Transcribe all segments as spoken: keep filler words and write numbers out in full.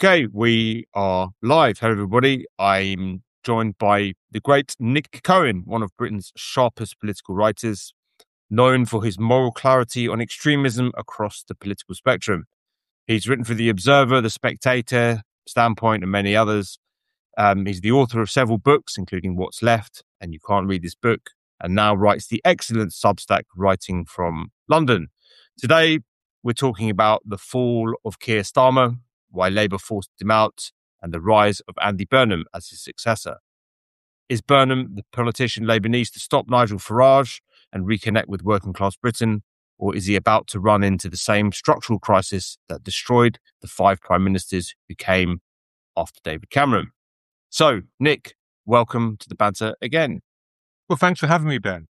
Okay, we are live. Hello, everybody. I'm joined by the great Nick Cohen, one of Britain's sharpest political writers, known for his moral clarity on extremism across the political spectrum. He's written for The Observer, The Spectator, Standpoint, and many others. Um, he's the author of several books, including What's Left and You Can't Read This Book, and now writes the excellent Substack Writing from London. Today, we're talking about the fall of Keir Starmer, why Labour forced him out, and the rise of Andy Burnham as his successor. Is Burnham the politician Labour needs to stop Nigel Farage and reconnect with working class Britain, or is he about to run into the same structural crisis that destroyed the five prime ministers who came after David Cameron? So, Nick, welcome to the banter again. Well, thanks for having me, Ben.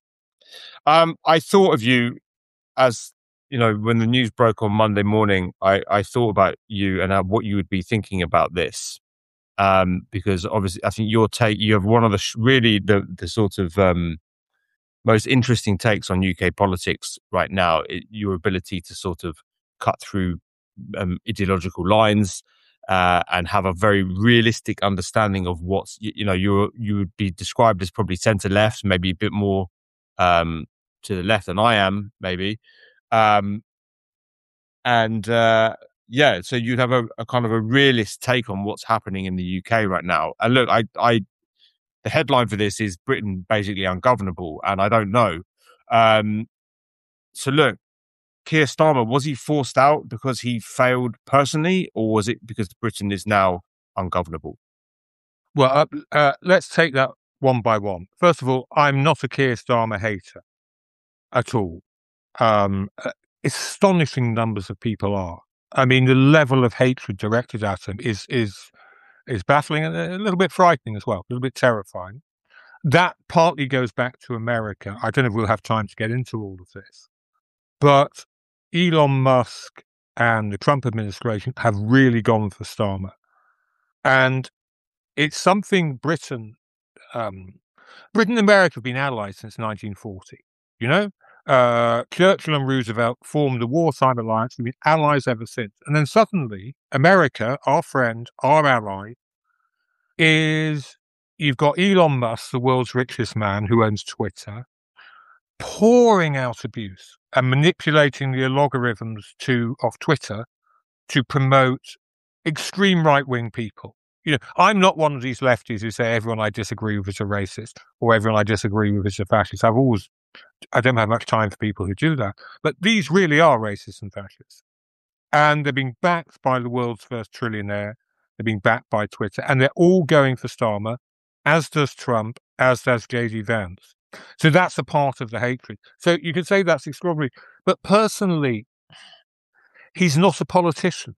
Um, I thought of you as, you know, when the news broke on Monday morning, I, I thought about you and uh, what you would be thinking about this. Um, because obviously, I think your take, you have one of the sh- really the, the sort of um, most interesting takes on U K politics right now, it, your ability to sort of cut through um, ideological lines uh, and have a very realistic understanding of what's, you, you know, you you would be described as probably centre left, maybe a bit more um, to the left than I am, maybe. Um, and uh, yeah, so you'd have a, a kind of a realist take on what's happening in the U K right now. And look, I, I, the headline for this is Britain basically ungovernable, and I don't know. Um, so look, Keir Starmer, was he forced out because he failed personally, or was it because Britain is now ungovernable? Well, uh, uh, let's take that one by one. First of all, I'm not a Keir Starmer hater at all. Um, uh, astonishing numbers of people are. I mean, the level of hatred directed at him is is is baffling and a little bit frightening as well, a little bit terrifying. That partly goes back to America. I don't know if we'll have time to get into all of this, but Elon Musk and the Trump administration have really gone for Starmer, and it's something Britain, um, Britain and America have been allies since nineteen forty. You know, uh, Churchill and Roosevelt formed the wartime alliance. We've been allies ever since. And then suddenly, America, our friend, our ally, is you've got Elon Musk, the world's richest man who owns Twitter, pouring out abuse and manipulating the algorithms to of Twitter to promote extreme right-wing people. You know, I'm not one of these lefties who say everyone I disagree with is a racist or everyone I disagree with is a fascist. I've always, I don't have much time for people who do that. But these really are racists and fascists. And they're being backed by the world's first trillionaire. They're being backed by Twitter. And they're all going for Starmer, as does Trump, as does J D Vance. So that's a part of the hatred. So you could say that's extraordinary. But personally, he's not a politician,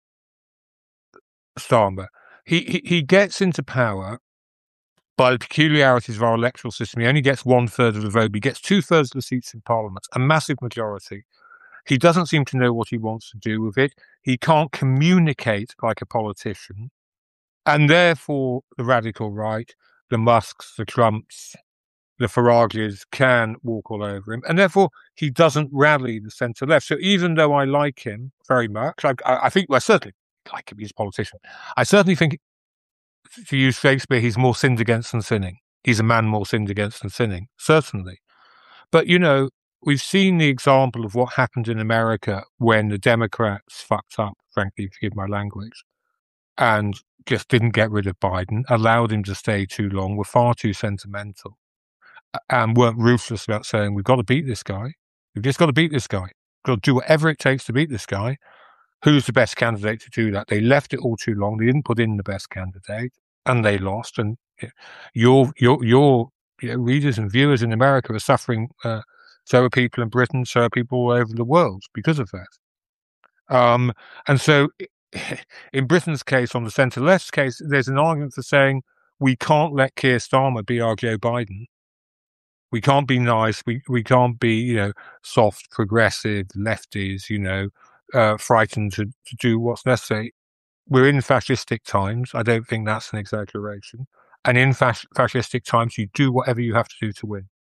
Starmer. He, he he gets into power by the peculiarities of our electoral system. He only gets one third of the vote. He gets two thirds of the seats in Parliament, a massive majority. He doesn't seem to know what he wants to do with it. He can't communicate like a politician, and therefore the radical right, the Musks, the Trumps, the Farages can walk all over him, and therefore he doesn't rally the centre left. So even though I like him very much, I, I think well certainly. Like him, he's a politician. I certainly think, to use Shakespeare, he's more sinned against than sinning. He's a man more sinned against than sinning, certainly. But, you know, we've seen the example of what happened in America when the Democrats fucked up, frankly, forgive my language, and just didn't get rid of Biden, allowed him to stay too long, were far too sentimental, and weren't ruthless about saying, we've got to beat this guy. We've just got to beat this guy. We've got to do whatever it takes to beat this guy. Who's the best candidate to do that? They left it all too long. They didn't put in the best candidate, and they lost. And your your your you know, readers and viewers in America are suffering. Uh, so are people in Britain. So are people all over the world because of that. Um, and so, in Britain's case, on the centre left's case, there's an argument for saying we can't let Keir Starmer be our Joe Biden. We can't be nice. We we can't be you know soft, progressive lefties. You know. Uh, frightened to, to do what's necessary. We're in fascistic times. I don't think that's an exaggeration. And in fas- fascistic times, you do whatever you have to do to win.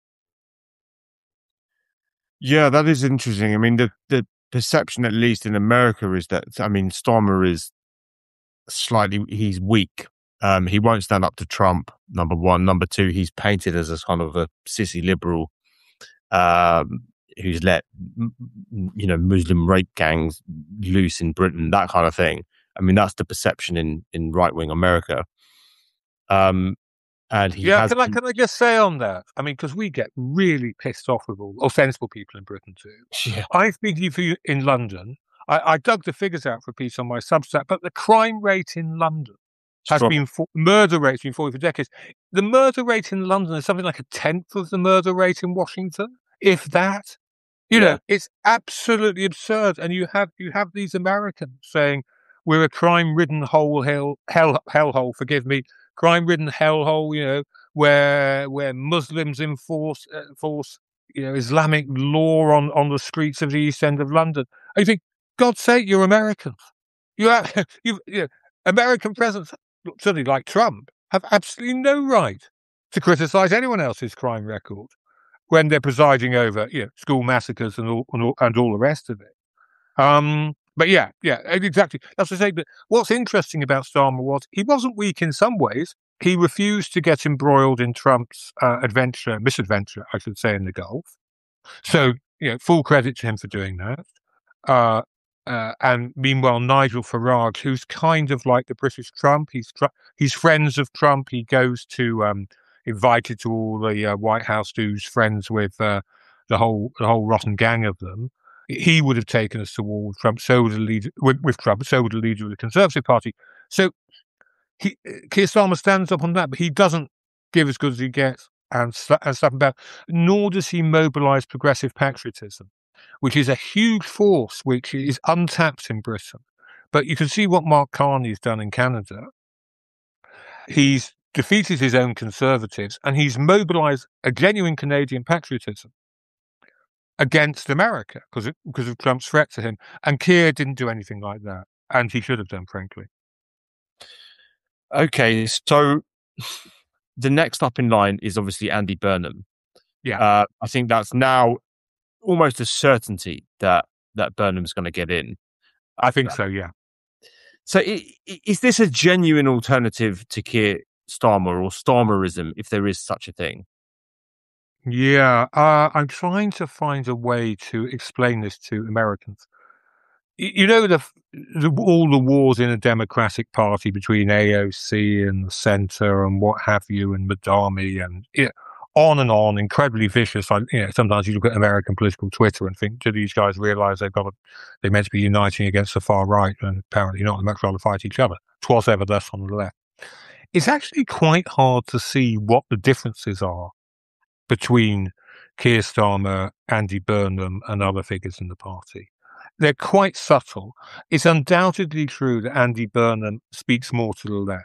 Yeah, that is interesting. I mean, the, the perception, at least in America, is that, I mean, Starmer is slightly, he's weak. Um, he won't stand up to Trump, number one. Number two, he's painted as a kind of a sissy liberal um, who's let, you know, Muslim rape gangs loose in Britain, that kind of thing. I mean, that's the perception in, in right-wing America. Um, and he yeah, has... can I, can I just say on that? I mean, because we get really pissed off with all, or sensible people in Britain too. Yeah. I've been for you in London. I, I dug the figures out for a piece on my Substack, but the crime rate in London has Strong. been, for, murder rate's been falling for decades. The murder rate in London is something like a tenth of the murder rate in Washington, if that. You Yeah. know, it's absolutely absurd. And you have you have these Americans saying we're a crime-ridden hole hell hell hellhole. Forgive me, crime-ridden hellhole. You know, where where Muslims enforce uh, enforce you know Islamic law on, on the streets of the East End of London. And you think, God's sake, you're Americans. You have you you know, American presidents, certainly like Trump, have absolutely no right to criticize anyone else's crime record when they're presiding over, you know, school massacres and all, and all, and all the rest of it. Um, but yeah, yeah, exactly. That's to say, but what's interesting about Starmer was he wasn't weak in some ways. He refused to get embroiled in Trump's uh, adventure, misadventure, I should say, in the Gulf. So, you know, full credit to him for doing that. Uh, uh, and meanwhile, Nigel Farage, who's kind of like the British Trump, he's tr- he's friends of Trump. He goes to um, invited to all the uh, White House dues, friends with uh, the whole the whole rotten gang of them. He would have taken us to war with Trump. So would the leader with, with Trump. So would the leader of the Conservative Party. So he Keir Starmer stands up on that, but he doesn't give as good as he gets and, and stuff about. Nor does he mobilise progressive patriotism, which is a huge force which is untapped in Britain. But you can see what Mark Carney's done in Canada. He's defeated his own Conservatives and he's mobilised a genuine Canadian patriotism against America because of, because of Trump's threat to him. And Keir didn't do anything like that. And he should have done, frankly. Okay, so the next up in line is obviously Andy Burnham. Yeah. Uh, I think that's now almost a certainty that, that Burnham's going to get in. I think so, yeah. So is this a genuine alternative to Keir Starmer or Starmerism, if there is such a thing? Yeah, uh, I'm trying to find a way to explain this to Americans. You, you know, the, the all the wars in a Democratic Party between A O C and the centre and what have you, and Madami and you know, on and on, incredibly vicious. I, you know, sometimes you look at American political Twitter and think, do these guys realise they've got a, they're meant to be uniting against the far right, and apparently not. They'd much rather fight each other. Twas ever thus on the left. It's actually quite hard to see what the differences are between Keir Starmer, Andy Burnham, and other figures in the party. They're quite subtle. It's undoubtedly true that Andy Burnham speaks more to the left.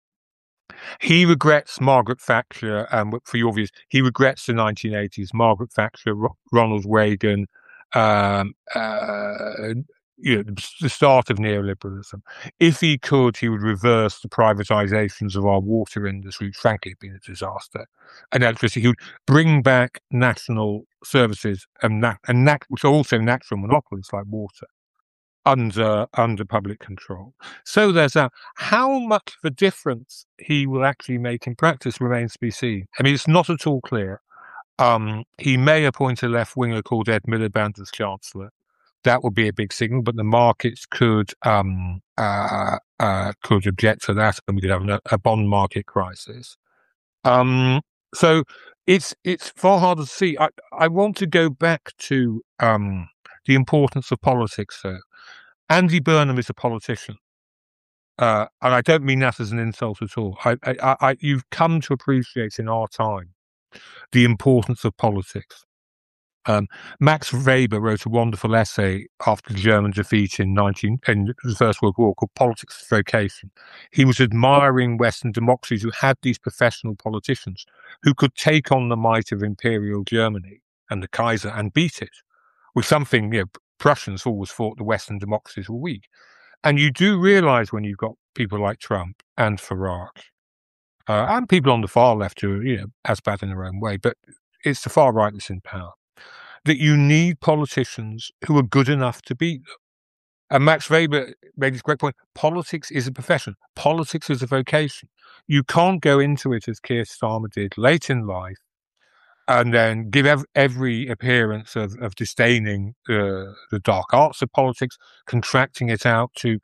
He regrets Margaret Thatcher, and um, for your views, he regrets the nineteen eighties, Margaret Thatcher, Ro- Ronald Reagan, um, uh, you know, the start of neoliberalism. If he could, he would reverse the privatizations of our water industry, which frankly have been a disaster, and electricity. He would bring back national services and, nat- and nat- which are also natural monopolies like water under under public control. So there's that. How much of a difference he will actually make in practice remains to be seen. I mean, it's not at all clear. Um, he may appoint a left-winger called Ed Miliband as Chancellor. That would be a big signal, but the markets could um, uh, uh, could object to that, and we could have a, a bond market crisis. Um, so it's it's far harder to see. I, I want to go back to um, the importance of politics, though. Andy Burnham is a politician, uh, and I don't mean that as an insult at all. I, I, I, you've come to appreciate in our time the importance of politics. Um, Max Weber wrote a wonderful essay after the German defeat in, nineteen, in the First World War called Politics as Vocation. He was admiring Western democracies who had these professional politicians who could take on the might of Imperial Germany and the Kaiser and beat it with something, you know, Prussians always thought the Western democracies were weak. And you do realize when you've got people like Trump and Farage, uh, and people on the far left who are, you know, as bad in their own way, but it's the far right that's in power, that you need politicians who are good enough to beat them. And Max Weber made this great point. Politics is a profession. Politics is a vocation. You can't go into it as Keir Starmer did late in life and then give ev- every appearance of, of disdaining uh, the dark arts of politics, contracting it out to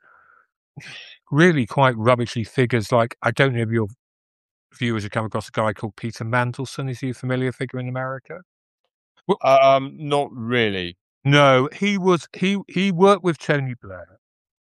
really quite rubbishy figures like, I don't know if your viewers have come across a guy called Peter Mandelson. Is he a familiar figure in America? Well, um, not really. No, he was, he, he worked with Tony Blair.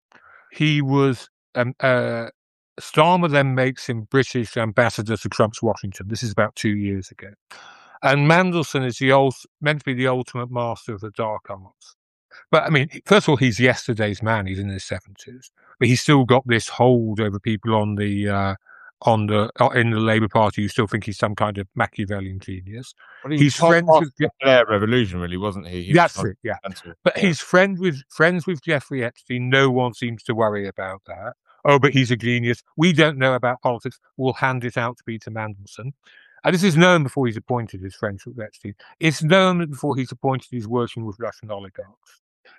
He was, um, uh, Starmer then makes him British ambassador to Trump's Washington. This is about two years ago. And Mandelson is the old, meant to be the ultimate master of the dark arts. But I mean, first of all, he's yesterday's man. He's in his seventies, but he's still got this hold over people on the uh, on the uh, in the Labour Party who still think he's some kind of Machiavellian genius. Well, he he's friends with the Blair Revolution, really, wasn't he? he That's was it, yeah. mental. But yeah. he's friends with friends with Jeffrey Epstein. No one seems to worry about that. Oh, but he's a genius. We don't know about politics. We'll hand it out to Peter Mandelson. And this is known before he's appointed his friendship with Epstein. It's known before he's appointed he's working with Russian oligarchs.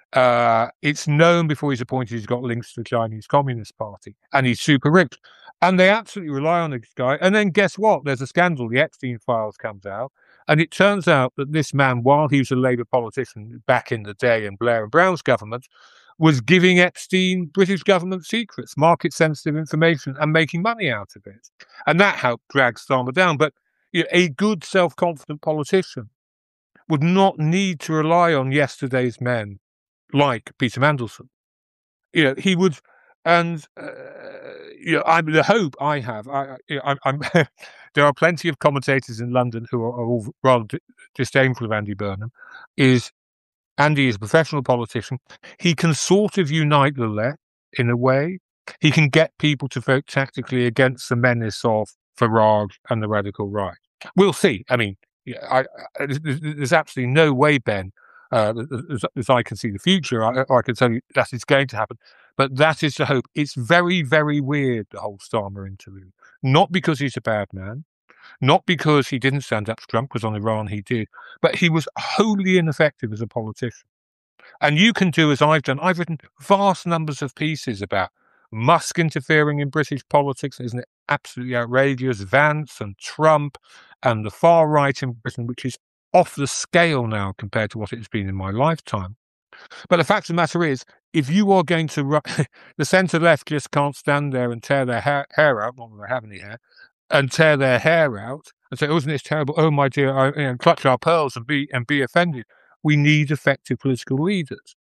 Uh, it's known before he's appointed he's got links to the Chinese Communist Party. And he's super rich. And they absolutely rely on this guy. And then guess what? There's a scandal. The Epstein files comes out. And it turns out that this man, while he was a Labour politician back in the day in Blair and Brown's government, was giving Epstein British government secrets, market-sensitive information, and making money out of it. And that helped drag Starmer down. But you know, a good, self-confident politician would not need to rely on yesterday's men like Peter Mandelson. You know, he would, and uh, you know, I'm the hope I have. I, you know, I'm, I'm there are plenty of commentators in London who are, are all rather d- disdainful of Andy Burnham. Is Andy is a professional politician. He can sort of unite the left in a way. He can get people to vote tactically against the menace of Farage and the radical right. We'll see. I mean, yeah, I, I, there's absolutely no way, Ben, uh, as, as I can see the future, I, I can tell you that is going to happen. But that is the hope. It's very, very weird, the whole Starmer interview. Not because he's a bad man, not because he didn't stand up to Trump, because on Iran he did, but he was wholly ineffective as a politician. And you can do as I've done. I've written vast numbers of pieces about Musk interfering in British politics, isn't it absolutely outrageous? Vance and Trump and the far right in Britain, which is off the scale now compared to what it has been in my lifetime. But the fact of the matter is, if you are going to run, the centre left just can't stand there and tear their hair, hair out, not that they have any hair, and tear their hair out and say, "Oh, isn't this terrible? Oh, my dear," I, you know, clutch our pearls and be and be offended. We need effective political leaders,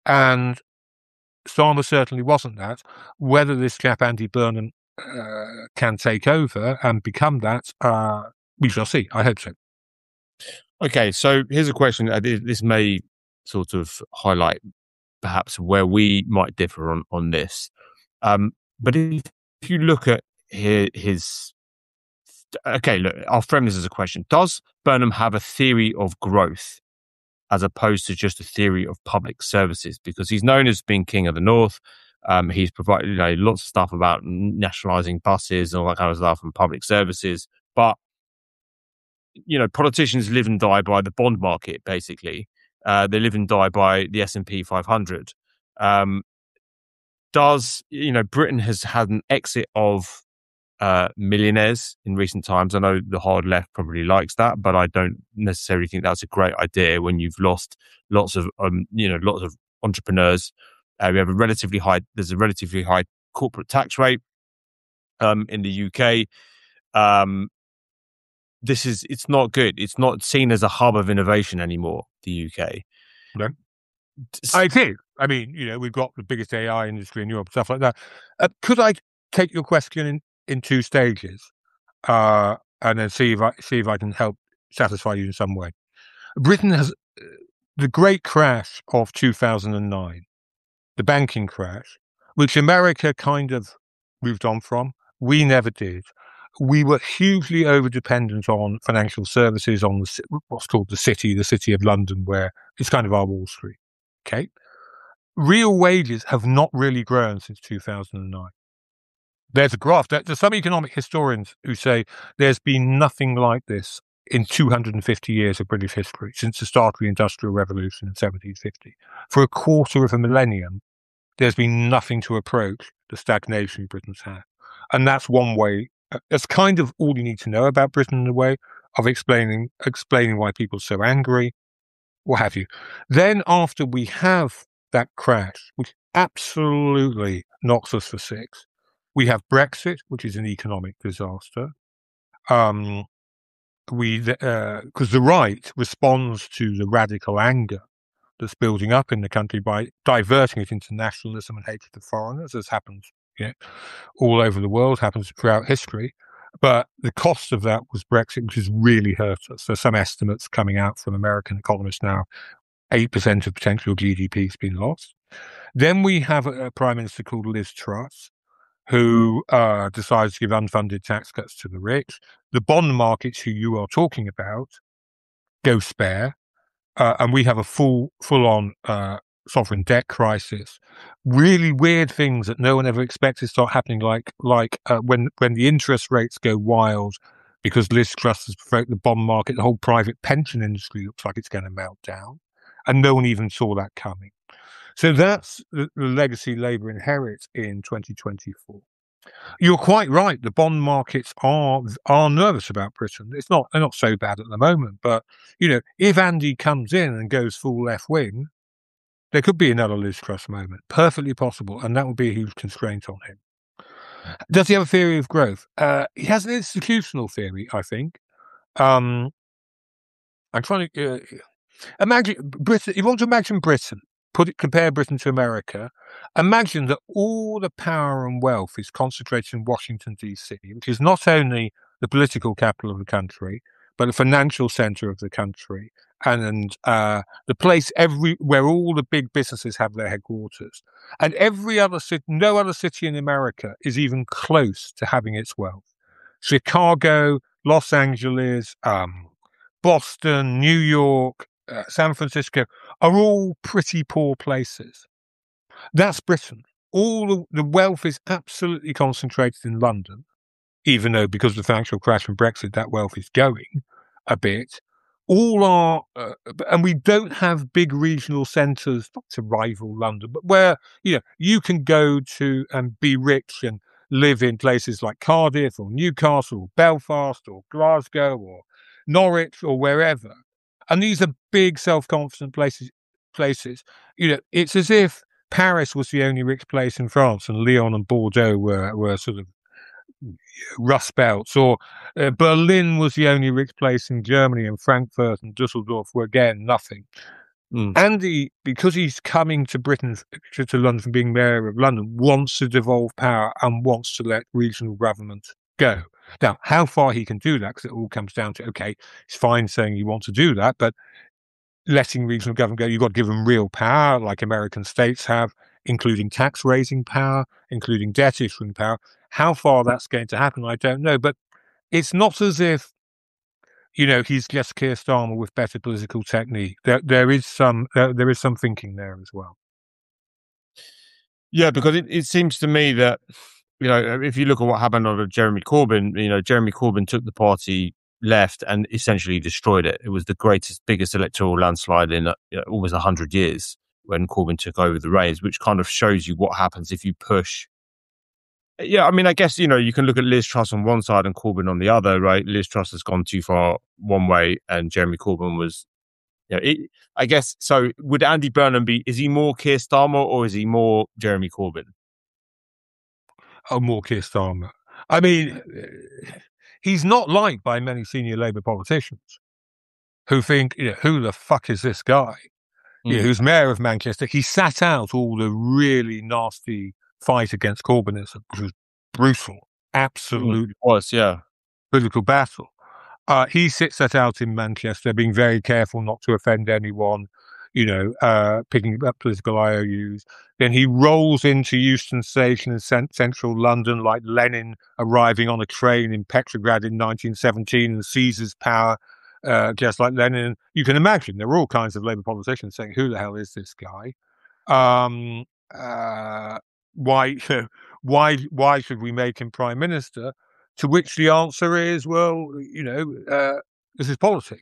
and Starmer certainly wasn't that. Whether this chap Andy Burnham uh, can take over and become that, uh, we shall see. I hope so. Okay, so here's a question. Uh, this may sort of highlight perhaps where we might differ on, on this. Um, but if, if you look at his, his... Okay, look, I'll frame this as a question. Does Burnham have a theory of growth as opposed to just a theory of public services? Because he's known as being king of the north. Um, he's provided, you know, lots of stuff about nationalising buses and all that kind of stuff and public services. But, you know, politicians live and die by the bond market, basically. Uh, they live and die by the S and P five hundred. Um, does, you know, Britain has had an exit of uh, millionaires in recent times. I know the hard left probably likes that, but I don't necessarily think that's a great idea when you've lost lots of, um, you know, lots of entrepreneurs. Uh, we have a relatively high, there's a relatively high corporate tax rate um, in the U K. Um, this is, it's not good. It's not seen as a hub of innovation anymore, the U K. No. I did. I mean, you know, we've got the biggest A I industry in Europe, stuff like that. Uh, could I take your question in, in two stages uh, and then see if I see if I can help satisfy you in some way? Britain has uh, the great crash of two thousand nine, the banking crash, which America kind of moved on from. We never did. We were hugely over-dependent on financial services, on the, what's called the city, the city of London, where it's kind of our Wall Street. Okay, real wages have not really grown since two thousand nine. There's a graph. There's some economic historians who say there's been nothing like this in two hundred fifty years of British history, since the start of the Industrial Revolution in seventeen fifty. For a quarter of a millennium, there's been nothing to approach the stagnation Britain's had. And that's one way. That's kind of all you need to know about Britain in a way of explaining explaining why people are so angry, what have you. Then after we have that crash, which absolutely knocks us for six, we have Brexit, which is an economic disaster. Um, we because uh, the right responds to the radical anger that's building up in the country by diverting it into nationalism and hatred of foreigners, as happens you know, all over the world, happens throughout history. But the cost of that was Brexit, which has really hurt us. There's some estimates coming out from American economists now, eight percent of potential G D P has been lost. Then we have a, a Prime Minister called Liz Truss, who uh, decides to give unfunded tax cuts to the rich. The bond markets, who you are talking about, go spare. Uh, and we have a full, full-on uh, sovereign debt crisis. Really weird things that no one ever expected start happening, like like uh, when when the interest rates go wild because Liz Truss has provoked the bond market. The whole private pension industry looks like it's going to melt down, and no one even saw that coming. So that's the, the legacy Labour inherits in twenty twenty-four. You're quite right. The bond markets are are nervous about Britain. It's not they're not so bad at the moment, but you know, if Andy comes in and goes full left wing, there could be another Liz Truss moment. Perfectly possible, and that would be a huge constraint on him. Does he have a theory of growth? Uh, he has an institutional theory, I think. Um, I'm trying to uh, imagine Britain. You want to imagine Britain. Put it, compare Britain to America. Imagine that all the power and wealth is concentrated in Washington, D C, which is not only the political capital of the country, but the financial center of the country, and, and uh, the place every where all the big businesses have their headquarters. And every other city, no other city in America is even close to having its wealth. Chicago, Los Angeles, um, Boston, New York, Uh, San Francisco are all pretty poor places. That's Britain. All the, the wealth is absolutely concentrated in London, even though because of the financial crash and Brexit, that wealth is going a bit. All are, uh, and we don't have big regional centres, not to rival London, but where you know you can go to and be rich and live in places like Cardiff or Newcastle or Belfast or Glasgow or Norwich or wherever. And these are big, self-confident places. Places, you know, it's as if Paris was the only rich place in France, and Lyon and Bordeaux were were sort of rust belts, or uh, Berlin was the only rich place in Germany, and Frankfurt and Dusseldorf were again nothing. Mm. Andy, because he's coming to Britain, to, to London from being mayor of London, wants to devolve power and wants to let regional government go. Now, how far he can do that, because it all comes down to, okay, it's fine saying you want to do that, but letting regional government go, you've got to give them real power, like American states have, including tax-raising power, including debt-issuing power. How far that's going to happen, I don't know. But it's not as if, you know, he's just Keir Starmer with better political technique. There, there is some, there, there is some thinking there as well. Yeah, because it, it seems to me that, you know, if you look at what happened under Jeremy Corbyn, you know, Jeremy Corbyn took the party left and essentially destroyed it. It was the greatest, biggest electoral landslide in uh, you know, almost one hundred years when Corbyn took over the reins, which kind of shows you what happens if you push. Yeah, I mean, I guess, you know, you can look at Liz Truss on one side and Corbyn on the other, right? Liz Truss has gone too far one way and Jeremy Corbyn was, you know, it, I guess, so would Andy Burnham be, is he more Keir Starmer or is he more Jeremy Corbyn? Oh, more Keir Starmer. I mean, he's not liked by many senior Labour politicians who think, you know, who the fuck is this guy? Mm. You know, who's mayor of Manchester. He sat out all the really nasty fight against Corbynism, which was brutal, absolute mm, was, yeah. political battle. Uh, he sits that out in Manchester, being very careful not to offend anyone, you know, uh, picking up political I O Us. Then he rolls into Euston Station in cent- central London like Lenin arriving on a train in Petrograd in nineteen seventeen and seizes power, uh, just like Lenin. You can imagine there were all kinds of Labour politicians saying, who the hell is this guy? Um, uh, why, why, why should we make him Prime Minister? To which the answer is, well, you know, uh, this is politics.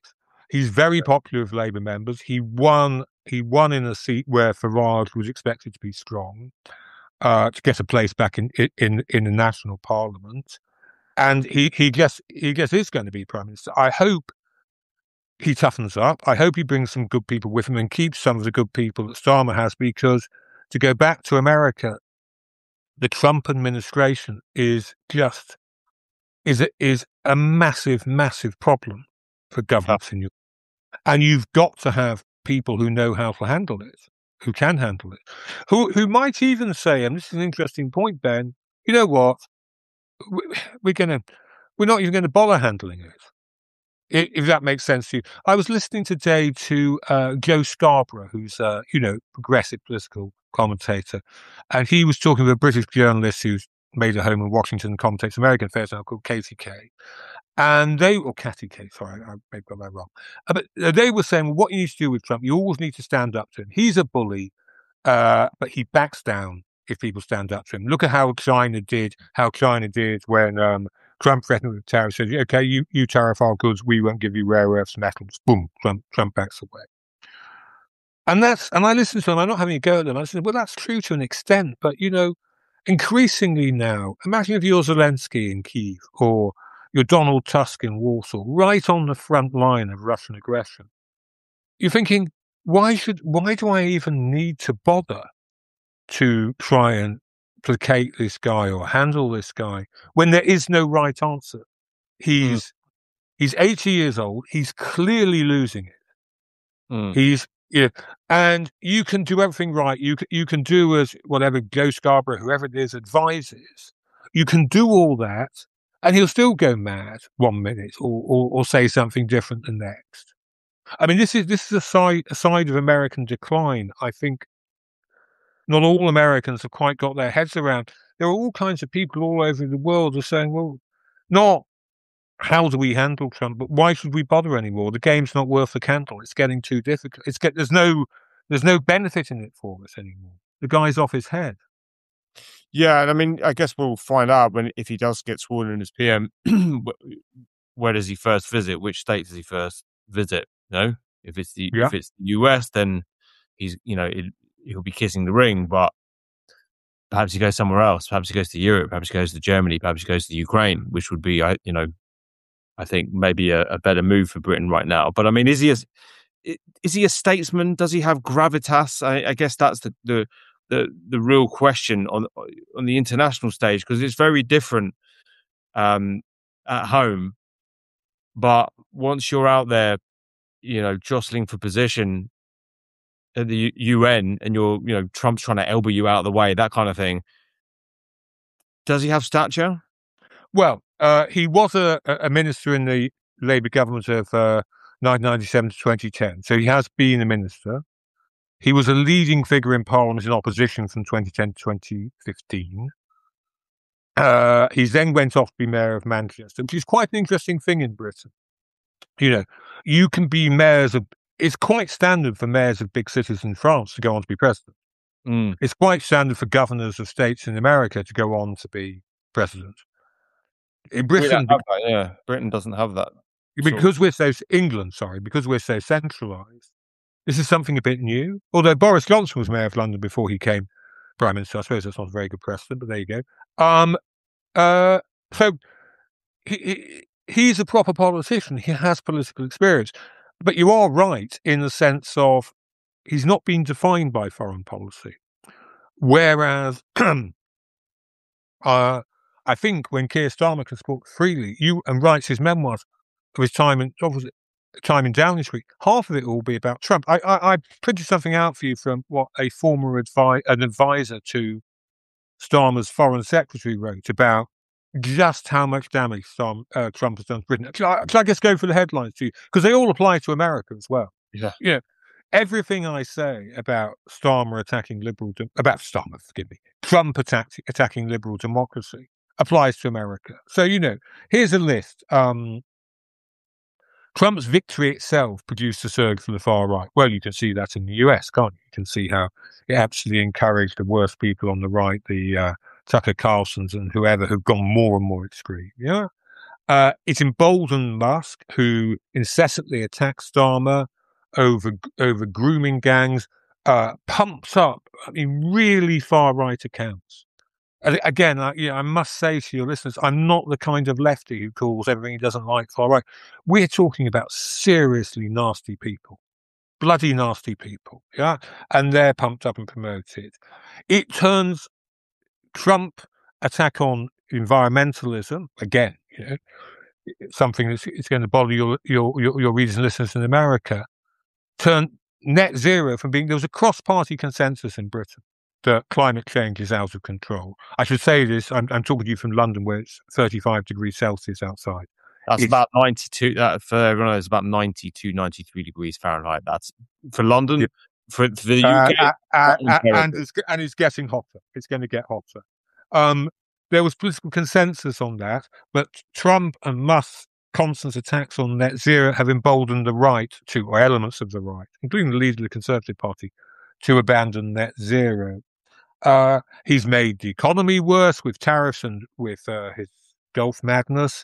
He's very popular with Labour members. He won. He won in a seat where Farage was expected to be strong, uh, to get a place back in in in the national parliament, and he he just he just is going to be prime minister. I hope he toughens up. I hope he brings some good people with him and keeps some of the good people that Starmer has, because to go back to America, the Trump administration is just is a, is a massive, massive problem for governments in Europe. And you've got to have people who know how to handle it, who can handle it, who who might even say, and this is an interesting point, Ben, you know what, we're gonna we're not even going to bother handling it. If that makes sense to you. I was listening today to uh, Joe Scarborough, who's a, you know, progressive political commentator, and he was talking to a British journalist who's made a home in Washington and commentates American affairs now, called Katie Kay. And they, or Catty Kay, sorry, I may have got that wrong. Uh, but they were saying, well, what you need to do with Trump, you always need to stand up to him. He's a bully, uh, but he backs down if people stand up to him. Look at how China did, how China did when um, Trump threatened with tariffs. Said, okay, you, you tariff our goods, we won't give you rare earths, metals. Boom, Trump, Trump backs away. And that's, and I listened to them, I'm not having a go at them. I said, well, that's true to an extent, but, you know, increasingly now, imagine if you're Zelensky in Kyiv, or you're Donald Tusk in Warsaw, right on the front line of Russian aggression. You're thinking, why should, why do I even need to bother to try and placate this guy or handle this guy when there is no right answer? He's, mm. he's eighty years old. He's clearly losing it. Mm. He's, yeah, and you can do everything right. You can, you can do as whatever Joe Scarborough, whoever it is, advises. You can do all that, and he'll still go mad one minute, or, or, or say something different the next. I mean, this is this is a side a side of American decline. I think not all Americans have quite got their heads around. There are all kinds of people all over the world who are saying, "Well, not how do we handle Trump, but why should we bother anymore? The game's not worth the candle. It's getting too difficult. It's get there's no there's no benefit in it for us anymore. The guy's off his head." Yeah, and I mean, I guess we'll find out when if he does get sworn in as P M. Where does he first visit? Which state does he first visit? No, if it's the yeah. if it's the U S, then he's you know it, he'll be kissing the ring. But perhaps he goes somewhere else. Perhaps he goes to Europe. Perhaps he goes to Germany. Perhaps he goes to Ukraine, which would be I you know I think maybe a, a better move for Britain right now. But I mean, is he a is he a statesman? Does he have gravitas? I, I guess that's the the the the real question on on the international stage, because it's very different um, at home. But once you're out there, you know, jostling for position at the U N, and you're, you know, Trump's trying to elbow you out of the way, that kind of thing. Does he have stature? Well, uh, he was a, a minister in the Labour government of uh, nineteen ninety-seven to twenty ten. So he has been a minister. He was a leading figure in Parliament in opposition from twenty ten to twenty fifteen. Uh, he then went off to be mayor of Manchester, which is quite an interesting thing in Britain. You know, you can be mayors of, it's quite standard for mayors of big cities in France to go on to be president. Mm. It's quite standard for governors of states in America to go on to be president. In Britain, that, yeah, Britain doesn't have that. Because we're so, England, sorry, because we're so centralised, this is something a bit new. Although Boris Johnson was mayor of London before he came prime minister, I suppose that's not a very good precedent, but there you go. Um, uh, so he, he he's a proper politician. He has political experience, but you are right in the sense of he's not been defined by foreign policy. Whereas, uh, I think when Keir Starmer can speak freely, you and writes his memoirs of his time in obviously. time in Downing Street, half of it will be about Trump. I, I, I printed something out for you from what a former advi- an advisor to Starmer's foreign secretary wrote about just how much damage Starmer, uh, Trump has done to Britain. Can I, can I just go for the headlines to you? Because they all apply to America as well. Yeah. You know, everything I say about Starmer attacking liberal, de- about Starmer, forgive me, Trump attack- attacking liberal democracy applies to America. So, you know, here's a list. Um, Trump's victory itself produced a surge from the far right. Well, you can see that in the U S, can't you? You can see how it absolutely encouraged the worst people on the right, the uh, Tucker Carlsons and whoever, who've gone more and more extreme. Yeah. Uh, it's emboldened Musk, who incessantly attacks Starmer over over grooming gangs, uh, pumps up, I mean, really far-right accounts. And again, I, you know, I must say to your listeners, I'm not the kind of lefty who calls everything he doesn't like far-right. We're talking about seriously nasty people. Bloody nasty people, yeah? And they're pumped up and promoted. It turns Trump attack on environmentalism, again, you know, something that's it's going to bother your, your, your, your readers and listeners in America, turn net zero from being, there was a cross-party consensus in Britain that climate change is out of control. I should say this, I'm, I'm talking to you from London where it's thirty-five degrees Celsius outside. That's It's, about ninety-two, that for everyone knows, about ninety-two, ninety-three degrees Fahrenheit. That's for London. Yeah. For, for the uh, U K, uh, uh, uh, terrible. and, it's, and it's getting hotter. It's going to get hotter. Um, there was political consensus on that, but Trump and Musk's constant attacks on net zero have emboldened the right to, or elements of the right, including the leader of the Conservative Party, to abandon net zero. Uh, he's made the economy worse with tariffs and with uh, his Gulf madness.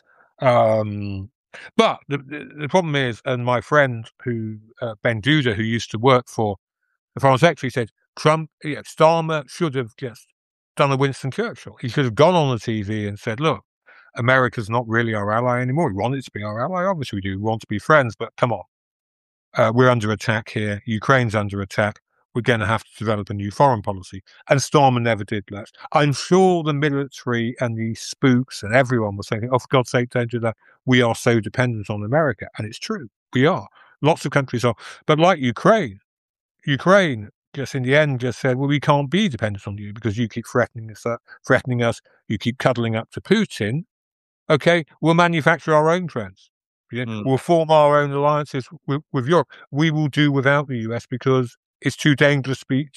Um, but the, the, the problem is, and my friend who uh, Ben Duda, who used to work for the Foreign Secretary, said Trump, you know, Starmer should have just done a Winston Churchill. He should have gone on the T V and said, "Look, America's not really our ally anymore. We want it to be our ally. Obviously, we do. We want to be friends, but come on, uh, we're under attack here. Ukraine's under attack. We're going to have to develop a new foreign policy." And Starmer never did that. I'm sure the military and the spooks and everyone was saying, "Oh, for God's sake, don't do that. We are so dependent on America." And it's true. We are. Lots of countries are. But like Ukraine, Ukraine just in the end just said, well, we can't be dependent on you because you keep threatening us, uh, threatening us. You keep cuddling up to Putin. Okay, we'll manufacture our own friends. Yeah? Mm. We'll form our own alliances with, with Europe. We will do without the U S because it's too dangerous to be.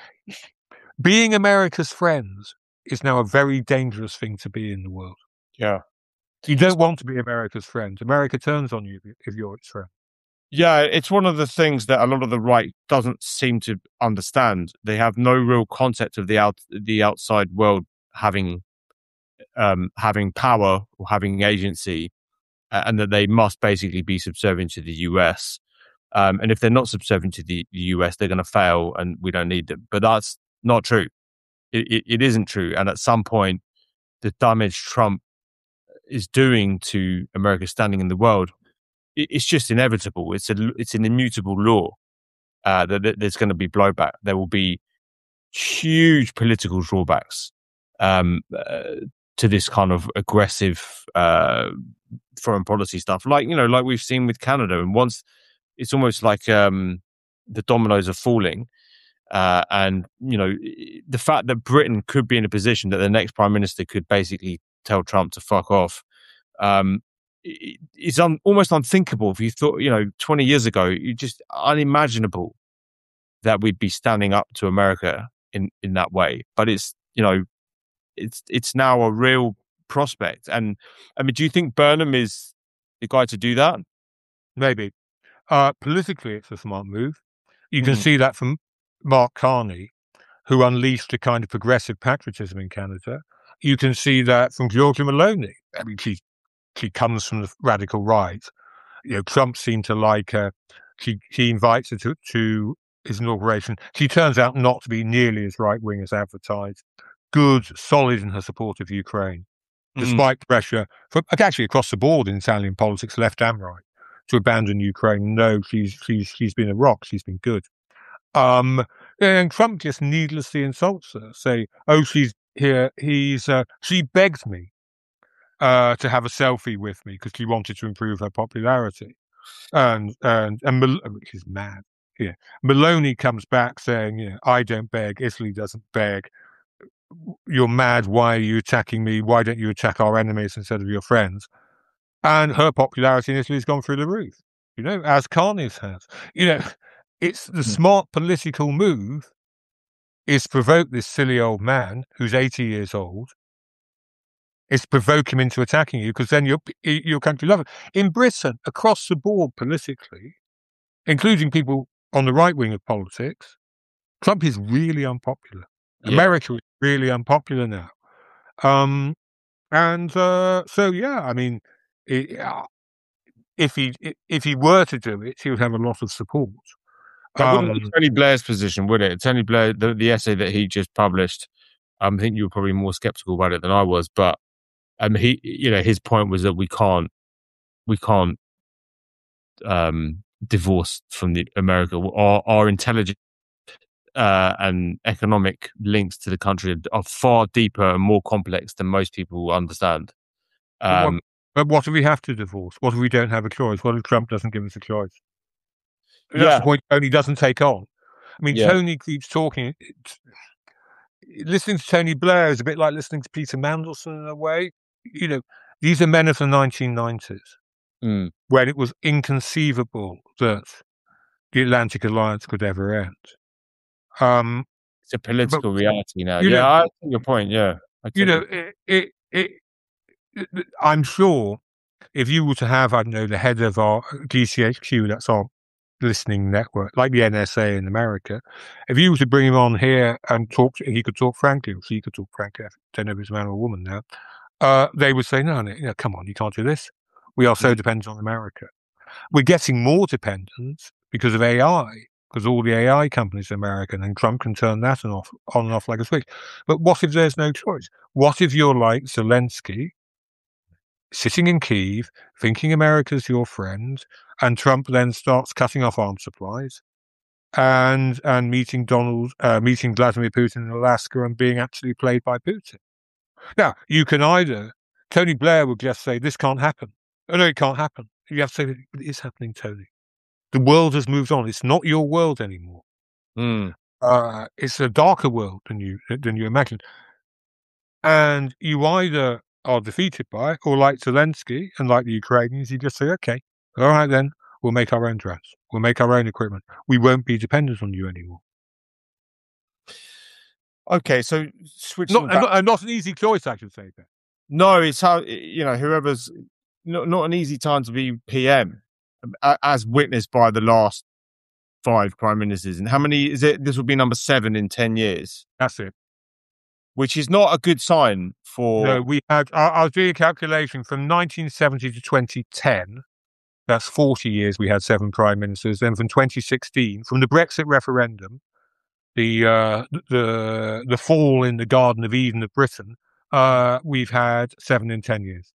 Being America's friends is now a very dangerous thing to be in the world. Yeah. You don't want to be America's friend. America turns on you if you're its friend. Yeah, it's one of the things that a lot of the right doesn't seem to understand. They have no real concept of the out the outside world having um, having power or having agency, uh, and that they must basically be subservient to the U S. Um, and if they're not subservient to the, the U S, they're going to fail, and we don't need them. But that's not true. It, it, it isn't true. And at some point, the damage Trump is doing to America's standing in the world, it's just inevitable. It's a it's an immutable law uh, that, that there's going to be blowback. There will be huge political drawbacks um, uh, to this kind of aggressive uh, foreign policy stuff, like you know, like we've seen with Canada. And once it's almost like um, the dominoes are falling, uh, and you know, the fact that Britain could be in a position that the next prime minister could basically tell Trump to fuck off. Um, It's un, almost unthinkable. If you thought, you know, twenty years ago, you just unimaginable that we'd be standing up to America in, in that way. But it's, you know, it's it's now a real prospect. And I mean, do you think Burnham is the guy to do that? Maybe. Uh, politically, it's a smart move. You can mm-hmm. see that from Mark Carney, who unleashed a kind of progressive patriotism in Canada. You can see that from Giorgia Meloni. I mean, she's She comes from the radical right. You know, Trump seemed to like her. She he invites her to, to his inauguration. She turns out not to be nearly as right wing as advertised. Good, solid in her support of Ukraine, mm. despite pressure from actually across the board in Italian politics, left and right, to abandon Ukraine. No, she's she's she's been a rock. She's been good. Um, and Trump just needlessly insults her. Say, oh, she's here. He's uh, she begged me. Uh, to have a selfie with me because she wanted to improve her popularity, and and and Mel- which is mad. Yeah, Meloni comes back saying, "Yeah, I don't beg. Italy doesn't beg. You're mad. Why are you attacking me? Why don't you attack our enemies instead of your friends?" And her popularity in Italy has gone through the roof. You know, as Carney's has. You know, it's the mm. smart political move is provoke this silly old man who's eighty years old. Is provoke him into attacking you because then your your country love it. In Britain, across the board politically, including people on the right wing of politics, Trump is really unpopular. Yeah. America is really unpopular now. Um, and uh, so, yeah, I mean, it, uh, if he if he were to do it, he would have a lot of support. That wouldn't Um, be Tony Blair's position, would it? Tony Blair, the, the essay that he just published, um, I think you were probably more skeptical about it than I was, but um, he, you know, his point was that we can't, we can't um, divorce from the America. Our, our intelligence uh, and economic links to the country are far deeper and more complex than most people understand. but, what, Um, but what if we have to divorce? What if we don't have a choice? What if Trump doesn't give us a choice? And that's yeah, the point Tony doesn't take on. I mean, yeah. Tony keeps talking. Listening to Tony Blair is a bit like listening to Peter Mandelson in a way. You know, these are men of the nineteen nineties, Mm. when it was inconceivable that the Atlantic Alliance could ever end. Um, It's a political but, reality now. you Yeah, know, I see your point. Yeah, I you know, totally- it, it, it, it, I'm sure if you were to have, I don't know, the head of our G C H Q, that's our listening network, like the N S A in America, if you were to bring him on here and talk, he could talk frankly, or she could talk frankly, I don't know if he's a man or a woman now, uh, they would say, no, no, no, come on, you can't do this. We are so Mm. dependent on America. We're getting more dependent because of A I, because all the A I companies are American, and Trump can turn that on, off, on and off like a switch. But what if there's no choice? What if you're like Zelensky, sitting in Kyiv, thinking America's your friend, and Trump then starts cutting off arms supplies and and meeting Donald, uh, meeting Vladimir Putin in Alaska and being actually played by Putin? Now, you can either, Tony Blair would just say, this can't happen. Oh, no, it can't happen. You have to say, but it is happening, Tony. The world has moved on. It's not your world anymore. Mm. Uh, it's a darker world than you than you imagined. And you either are defeated by it, or like Zelensky and like the Ukrainians, you just say, okay, all right then, we'll make our own drones. We'll make our own equipment. We won't be dependent on you anymore. Okay, so switching Not, back. and not, and not an easy choice, I should say. Ben. No, it's how, you know, whoever's not, not an easy time to be P M, as witnessed by the last five prime ministers. And how many is it? This will be number seven in ten years, That's it. which is not a good sign for. No, we had, I, I was doing a calculation from nineteen seventy to twenty ten. That's forty years we had seven prime ministers. Then from twenty sixteen, from the Brexit referendum, the uh, the the fall in the Garden of Eden of Britain, uh, we've had seven in ten years.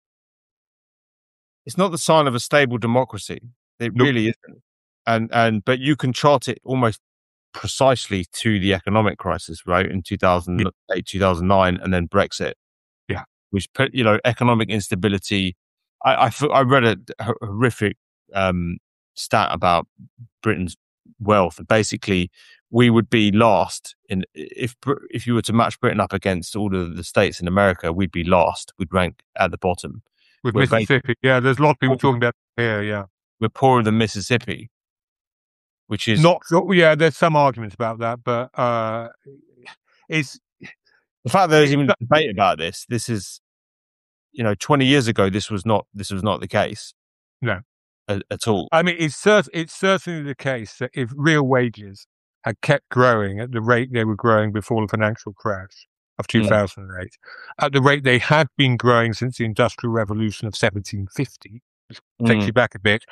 It's not the sign of a stable democracy. It Nope. really isn't. And and but you can chart it almost precisely to the economic crisis, right? In two thousand eight, two thousand nine, and then Brexit. Yeah. Which put, you know, economic instability. I, I, I read a horrific um, stat about Britain's wealth. Basically, we would be last in if if you were to match Britain up against all of the states in America, we'd be last. We'd rank at the bottom. With We're Mississippi, yeah, there's a lot of people talking about here, yeah. We're poorer than Mississippi, which is Not, yeah, there's some arguments about that, but uh, it's the fact that there's even a debate about this. This is, you know, twenty years ago, this was not this was not the case. No, at, at all. I mean, it's cert- it's certainly the case that if real wages had kept growing at the rate they were growing before the financial crash of two thousand eight, mm. at the rate they had been growing since the Industrial Revolution of seventeen fifty, which mm. takes you back a bit,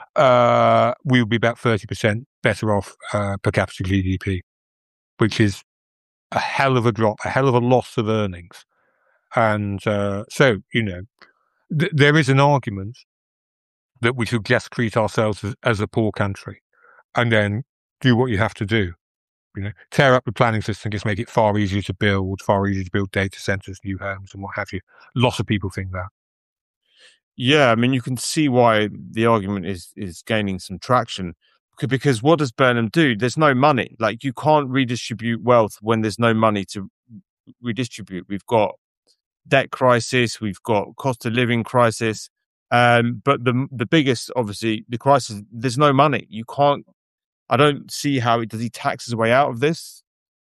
uh, we would be about thirty percent better off uh, per capita G D P, which is a hell of a drop, a hell of a loss of earnings. And uh, so, you know, th- there is an argument that we should just treat ourselves as, as a poor country and then do what you have to do. You know, tear up the planning system, just make it far easier to build, far easier to build data centers, new homes, and what have you. Lots of people think that. Yeah, I mean, you can see why the argument is is gaining some traction. Because what does Burnham do? There's no money. Like, you can't redistribute wealth when there's no money to redistribute. We've got debt crisis, we've got cost of living crisis, um, but the the biggest, obviously, the crisis. There's no money. You can't. I don't see how does he tax his way out of this.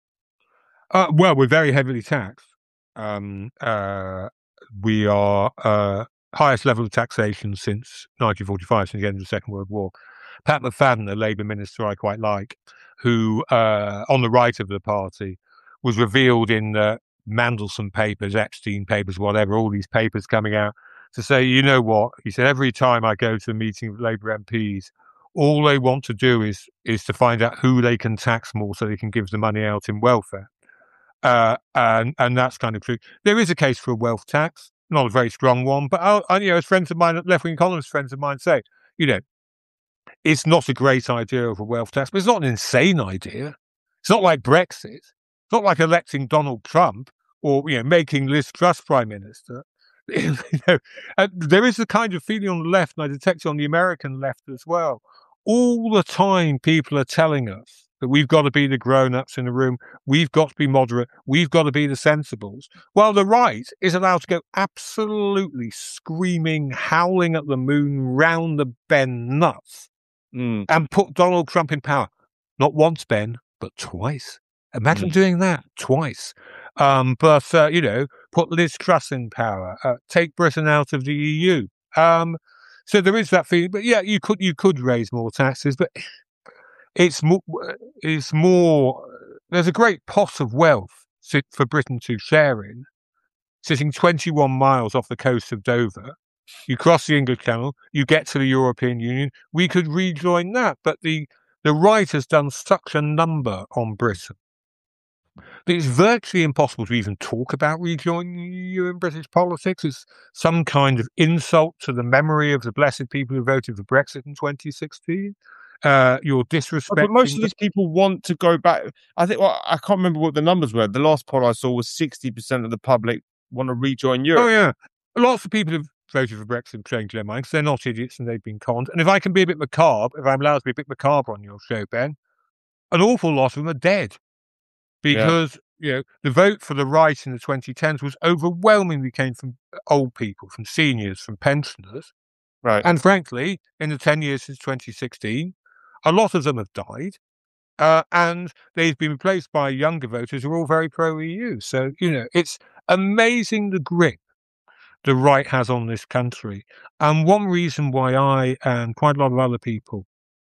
Uh, well, we're very heavily taxed. Um, uh, we are uh, highest level of taxation since nineteen forty-five, since the end of the Second World War. Pat McFadden, a Labour minister I quite like, who uh, on the right of the party was revealed in the Mandelson papers, Epstein papers, whatever, all these papers coming out to say, you know what? He said, every time I go to a meeting of Labour M Ps, all they want to do is is to find out who they can tax more so they can give the money out in welfare. Uh, and and that's kind of true. There is a case for a wealth tax, not a very strong one, but I, I, you know, as friends of mine, left-wing economist friends of mine say, you know, it's not a great idea of a wealth tax, but it's not an insane idea. It's not like Brexit. It's not like electing Donald Trump or, you know, making Liz Truss prime minister. you know, and there is a kind of feeling on the left, and I detect it on the American left as well. All the time, people are telling us that we've got to be the grown-ups in the room, we've got to be moderate, we've got to be the sensibles. While the right is allowed to go absolutely screaming, howling at the moon, round the bend nuts, mm. and put Donald Trump in power. Not once, Ben, but twice. Imagine mm. doing that twice. Um, but, uh, you know, put Liz Truss in power, uh, take Britain out of the E U. Um, so there is that feeling. But yeah, you could you could raise more taxes, but it's more, it's more, there's a great pot of wealth for Britain to share in, sitting twenty-one miles off the coast of Dover. You cross the English Channel, you get to the European Union. We could rejoin that, but the, the right has done such a number on Britain that it's virtually impossible to even talk about rejoining the E U in British politics. It's some kind of insult to the memory of the blessed people who voted for Brexit in twenty sixteen. Uh, you're disrespecting. But most of these people want to go back. I think, well, I can't remember what the numbers were. The last poll I saw was sixty percent of the public want to rejoin Europe. Oh, yeah. Lots of people have voted for Brexit and changed their minds. They're not idiots and they've been conned. And if I can be a bit macabre, if I'm allowed to be a bit macabre on your show, Ben, an awful lot of them are dead. Because, yeah. you know, the vote for the right in the twenty tens was overwhelmingly came from old people, from seniors, from pensioners. Right. And frankly, in the ten years since twenty sixteen, a lot of them have died. Uh, and they've been replaced by younger voters who are all very pro-E U. So, you know, it's amazing the grip the right has on this country. And one reason why I and quite a lot of other people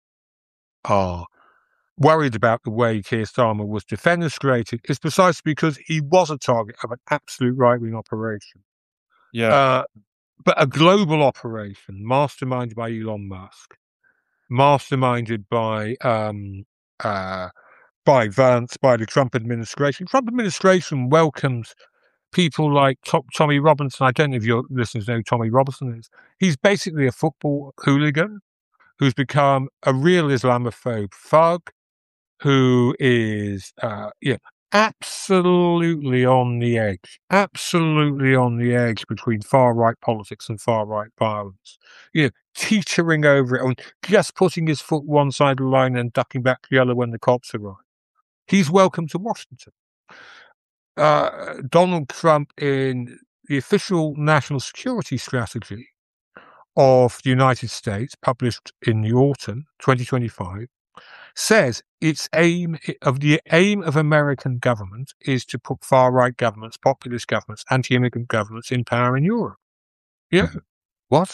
are worried about the way Keir Starmer was defenestrated is precisely because he was a target of an absolute right-wing operation. Yeah. Uh, but a global operation masterminded by Elon Musk, masterminded by um, uh, by Vance, by the Trump administration. Trump administration welcomes people like Tom, Tommy Robinson. I don't know if your listeners know who Tommy Robinson is. He's basically a football hooligan who's become a real Islamophobe thug, who is, uh, yeah, absolutely on the edge, absolutely on the edge between far-right politics and far-right violence, you know, teetering over it, and just putting his foot one side of the line and ducking back the other when the cops arrive. He's welcome to Washington. Uh, Donald Trump, in the official national security strategy of the United States, published in the autumn twenty twenty-five, says its aim of the aim of American government is to put far-right governments, populist governments, anti-immigrant governments in power in Europe. Yeah. Mm-hmm. What?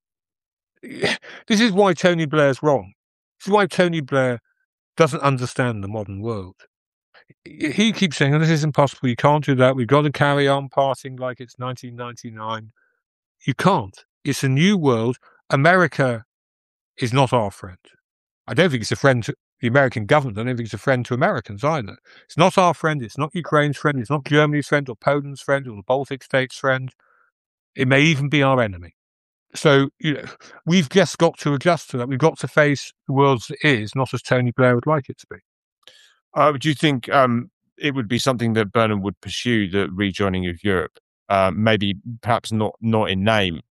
This is why Tony Blair's wrong. This is why Tony Blair doesn't understand the modern world. He keeps saying, oh, this is impossible, you can't do that, we've got to carry on partying like it's nineteen ninety-nine. You can't. It's a new world. America is not our friend. I don't think it's a friend to the American government. I don't think it's a friend to Americans either. It's not our friend. It's not Ukraine's friend. It's not Germany's friend or Poland's friend or the Baltic states' friend. It may even be our enemy. So, you know, we've just got to adjust to that. We've got to face the world as it is, not as Tony Blair would like it to be. Uh, do you think um, it would be something that Burnham would pursue, the rejoining of Europe? Uh, maybe, perhaps not, not in name.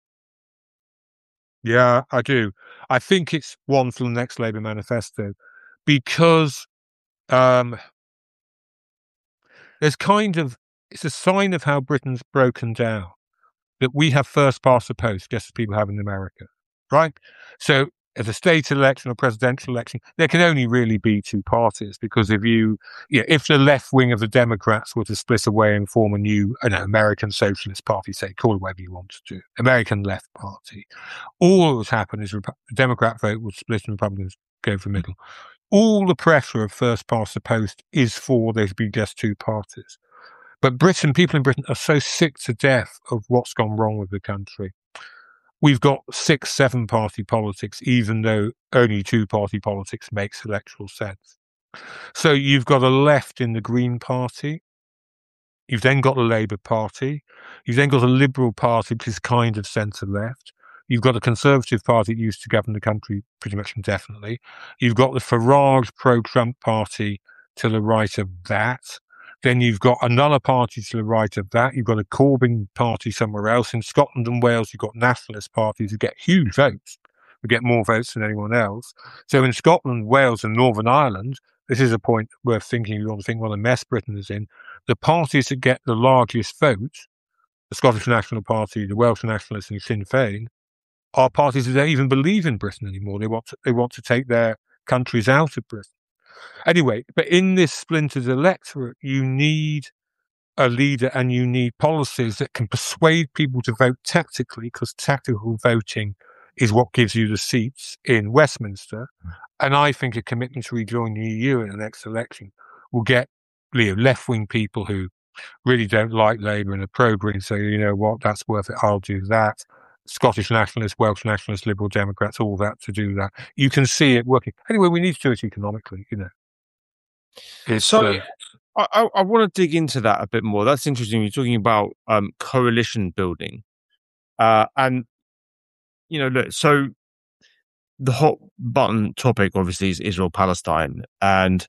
Yeah, I do. I think it's one from the next Labour manifesto because um, there's kind of, it's a sign of how Britain's broken down that we have first past the post, just as people have in America, right? So as a state election or presidential election, there can only really be two parties because if you, yeah, if the left wing of the Democrats were to split away and form a new, you know, American Socialist Party, say, call it whatever you want to do, American Left Party, all that would happen is the Democrat vote would split and Republicans go for middle. All the pressure of first past the post is for there to be just two parties. But Britain, people in Britain are so sick to death of what's gone wrong with the country. We've got six, seven party politics, even though only two party politics makes electoral sense. So you've got a left in the Green Party. You've then got the Labour Party. You've then got a Liberal Party, which is kind of centre-left. You've got a Conservative Party that used to govern the country pretty much indefinitely. You've got the Farage pro-Trump Party to the right of that. Then you've got another party to the right of that. You've got a Corbyn party somewhere else. In Scotland and Wales, you've got nationalist parties who get huge votes, who get more votes than anyone else. So in Scotland, Wales and Northern Ireland, this is a point worth thinking. You want to think what a mess Britain is in. The parties that get the largest votes, the Scottish National Party, the Welsh Nationalists and Sinn Féin, are parties that don't even believe in Britain anymore. They want to, they want to take their countries out of Britain. Anyway, but in this splintered electorate, you need a leader and you need policies that can persuade people to vote tactically, because tactical voting is what gives you the seats in Westminster. And I think a commitment to rejoin the E U in the next election will get, you know, left-wing people who really don't like Labour and are pro-Green say, you know what, that's worth it, I'll do that. Scottish nationalists, Welsh nationalists, Liberal Democrats, all that to do that. You can see it working. Anyway, we need to do it economically, you know. It's, so uh, I, I, I want to dig into that a bit more. That's interesting. You're talking about um, coalition building. Uh, and, you know, look, so the hot button topic, obviously, is Israel-Palestine. And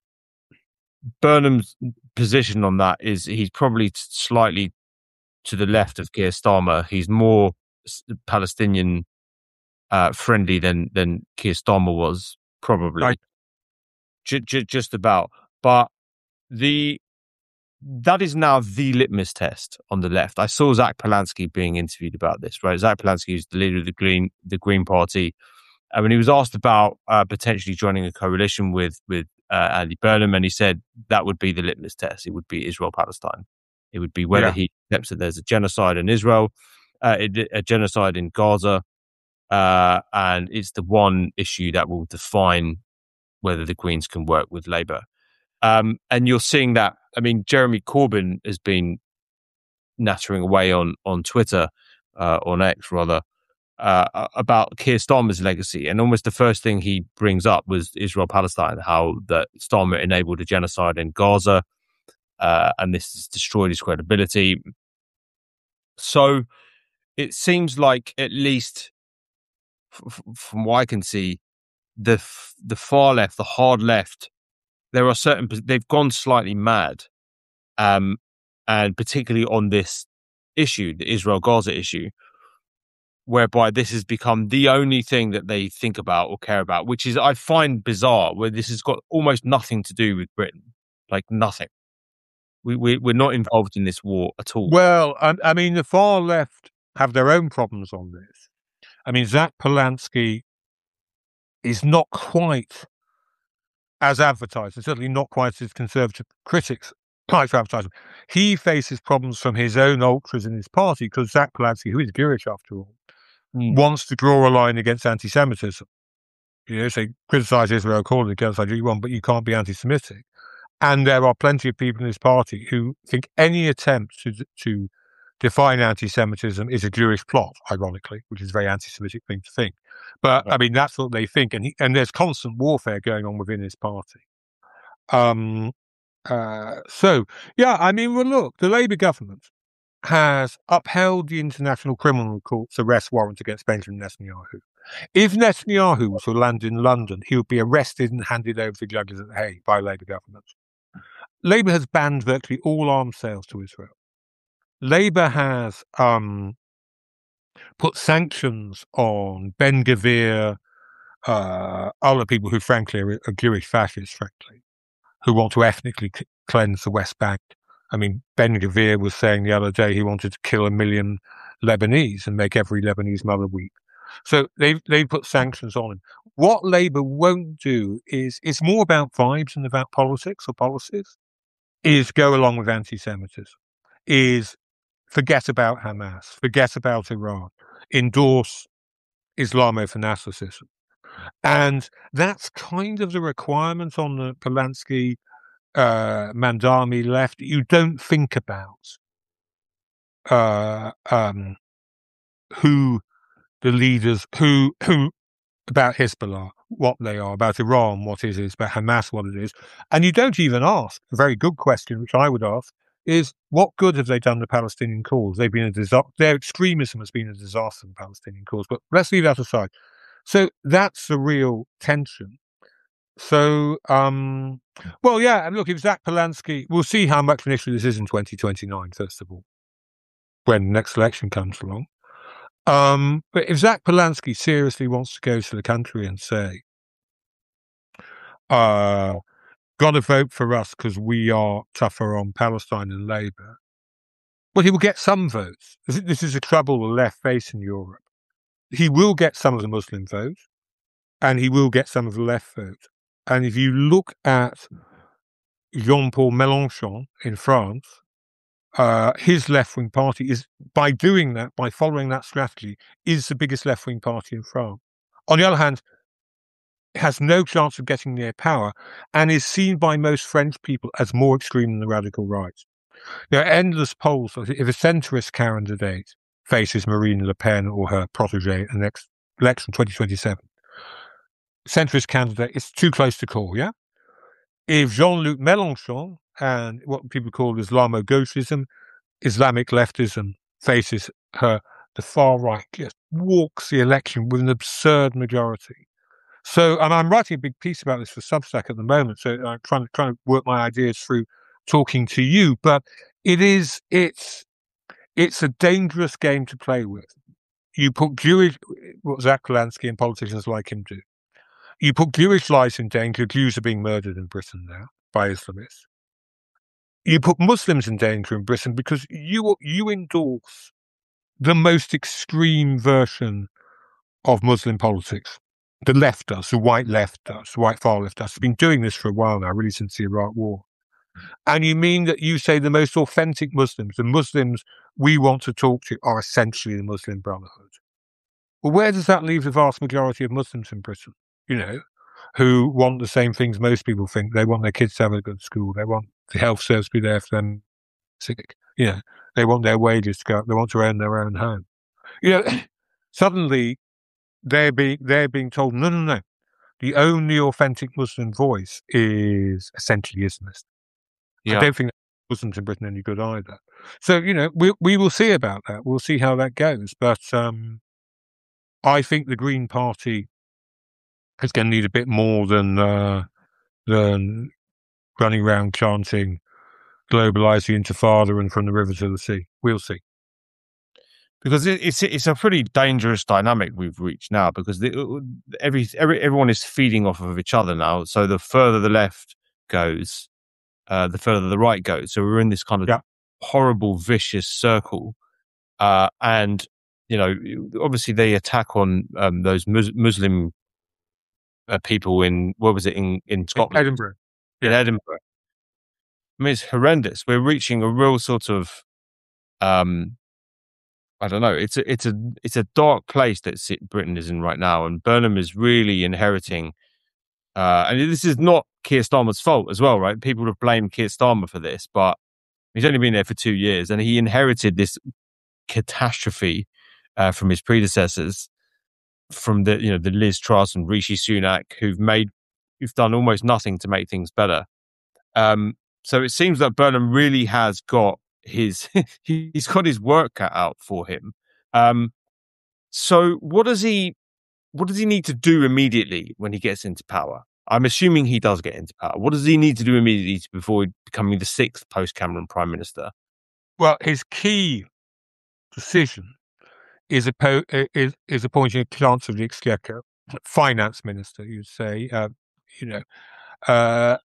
Burnham's position on that is he's probably slightly to the left of Keir Starmer. He's more Palestinian uh, friendly than than Keir Starmer was, probably. Right. J- j- just about. But the that is now the litmus test on the left. I saw Zach Polanski being interviewed about this, right? Zach Polanski is the leader of the Green the Green Party. And when he was asked about uh, potentially joining a coalition with with uh, Andy Burnham, and he said that would be the litmus test. It would be Israel-Palestine. It would be whether Yeah. he accepts that there's a genocide in Israel, uh, a genocide in Gaza, uh, and it's the one issue that will define whether the Greens can work with Labour. Um, and you're seeing that. I mean, Jeremy Corbyn has been nattering away on on Twitter, uh, on X rather, uh, about Keir Starmer's legacy, and almost the first thing he brings up was Israel-Palestine, how that Starmer enabled a genocide in Gaza, uh, and this has destroyed his credibility. So it seems like, at least f- from what I can see, the f- the far left, the hard left, there are certain, they've gone slightly mad, um, and particularly on this issue, the Israel-Gaza issue, whereby this has become the only thing that they think about or care about, which is, I find bizarre, where this has got almost nothing to do with Britain, like nothing. We, we, we're not involved in this war at all. Well, I, I mean, the far left have their own problems on this. I mean, Zach Polanski is not quite as advertised, and certainly not quite as conservative critics like to advertise him. He faces problems from his own ultras in his party, because Zach Polanski, who is Jewish after all, mm. wants to draw a line against anti-Semitism. You know, say, criticise Israel, call it a genocide you want, but you can't be anti-Semitic. And there are plenty of people in his party who think any attempt to to define anti-Semitism is a Jewish plot, ironically, which is a very anti-Semitic thing to think. But, right. I mean, that's what they think. And he, and there's constant warfare going on within his party. Um, uh, so, yeah, I mean, well, look, the Labour government has upheld the International Criminal Court's arrest warrant against Benjamin Netanyahu. If Netanyahu was to land in London, he would be arrested and handed over to judges at The Hague by Labour government. Labour has banned virtually all arms sales to Israel. Labour has um, put sanctions on Ben Gvir, uh, other people who, frankly, are, are Jewish fascists, frankly, who want to ethnically c- cleanse the West Bank. I mean, Ben Gvir was saying the other day he wanted to kill a million Lebanese and make every Lebanese mother weep. So they've, they've put sanctions on him. What Labour won't do is, it's more about vibes than about politics or policies, is go along with anti-Semitism, is forget about Hamas, forget about Iran, endorse Islamophanaticism. And that's kind of the requirement on the Polanski uh, Mandami left, you don't think about uh, um, who the leaders, who who about Hezbollah, what they are, about Iran, what it is, about Hamas, what it is, and you don't even ask. A very good question, which I would ask, is what good have they done the Palestinian cause? They've been a disaster. Their extremism has been a disaster in the Palestinian cause. But let's leave that aside. So that's the real tension. So, um, well, yeah, and look, if Zach Polanski, we'll see how much of an issue this is in twenty twenty-nine, first of all, when the next election comes along. Um, but if Zach Polanski seriously wants to go to the country and say, uh, got to vote for us because we are tougher on Palestine and Labour, well, he will get some votes. This is a trouble the left face in Europe. He will get some of the Muslim votes, and he will get some of the left votes. And if you look at Jean-Paul Mélenchon in France, uh, his left-wing party is, by doing that, by following that strategy, is the biggest left-wing party in France. On the other hand, it has no chance of getting near power and is seen by most French people as more extreme than the radical right. There are endless polls. If a centrist candidate faces Marine Le Pen or her protege in the next election, twenty twenty-seven, centrist candidate is too close to call, yeah? If Jean-Luc Mélenchon and what people call Islamo-gauchism, Islamic leftism, faces her, the far right just walks the election with an absurd majority. So, and I'm writing a big piece about this for Substack at the moment, so I'm trying to, trying to work my ideas through talking to you, but it is, it's, it's a dangerous game to play with. You put Jewish, what Zach Polanski and politicians like him do. You put Jewish lives in danger. Jews are being murdered in Britain now by Islamists. You put Muslims in danger in Britain because you you endorse the most extreme version of Muslim politics. The left does, the white left does, the white far left does. It's been doing this for a while now, really since the Iraq War. And you mean that you say the most authentic Muslims, the Muslims we want to talk to, are essentially the Muslim Brotherhood. Well, where does that leave the vast majority of Muslims in Britain? You know, who want the same things most people think. They want their kids to have a good school. They want the health service to be there for them. You know, they want their wages to go up. They want to own their own home. You know, suddenly they're being, they're being told, no, no, no. The only authentic Muslim voice is essentially Islamist. Yeah. I don't think Muslims in Britain are any good either. So, you know, we we will see about that. We'll see how that goes. But um, I think the Green Party is going to need a bit more than uh, than running around chanting, globalise the Intifada and from the river to the sea. We'll see. Because it, it's it's a pretty dangerous dynamic we've reached now, because the, every, every everyone is feeding off of each other now. So the further the left goes, uh, the further the right goes. So we're in this kind of yeah. horrible, vicious circle. Uh, and, you know, obviously they attack on um, those mus- Muslim uh, people in, what was it, in, in Scotland? Edinburgh. In yeah. Edinburgh. I mean, it's horrendous. We're reaching a real sort of, um, I don't know. It's a, it's a, it's a dark place that Britain is in right now, and Burnham is really inheriting. Uh, and this is not Keir Starmer's fault as well, right? People have blamed Keir Starmer for this, but he's only been there for two years, and he inherited this catastrophe uh, from his predecessors, from the you know the Liz Truss and Rishi Sunak, who've made, who've done almost nothing to make things better. Um, so it seems that Burnham really has got his he's got his work cut out for him. Um, so what does he what does he need to do immediately when he gets into power? I'm assuming he does get into power. What does he need to do immediately before becoming the sixth post-Cameron Prime Minister? Well, his key decision is a is is appointing a Chancellor of the Exchequer, Finance Minister, you'd say, uh, you know, uh,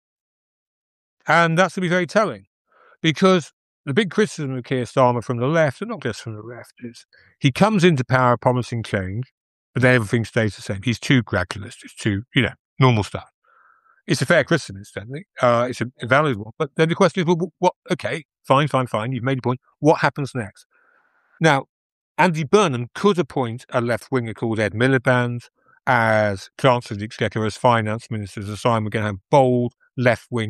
and that's to be very telling, because the big criticism of Keir Starmer from the left, and not just from the left, is he comes into power promising change, but then everything stays the same. He's too gradualist. It's too, you know, normal stuff. It's a fair criticism, incidentally. Uh, it's a, a valid one. But then the question is, well, what? Okay, fine, fine, fine. You've made your point. What happens next? Now, Andy Burnham could appoint a left-winger called Ed Miliband as Chancellor of the Exchequer, as Finance Minister, as a sign we're going to have bold left-wing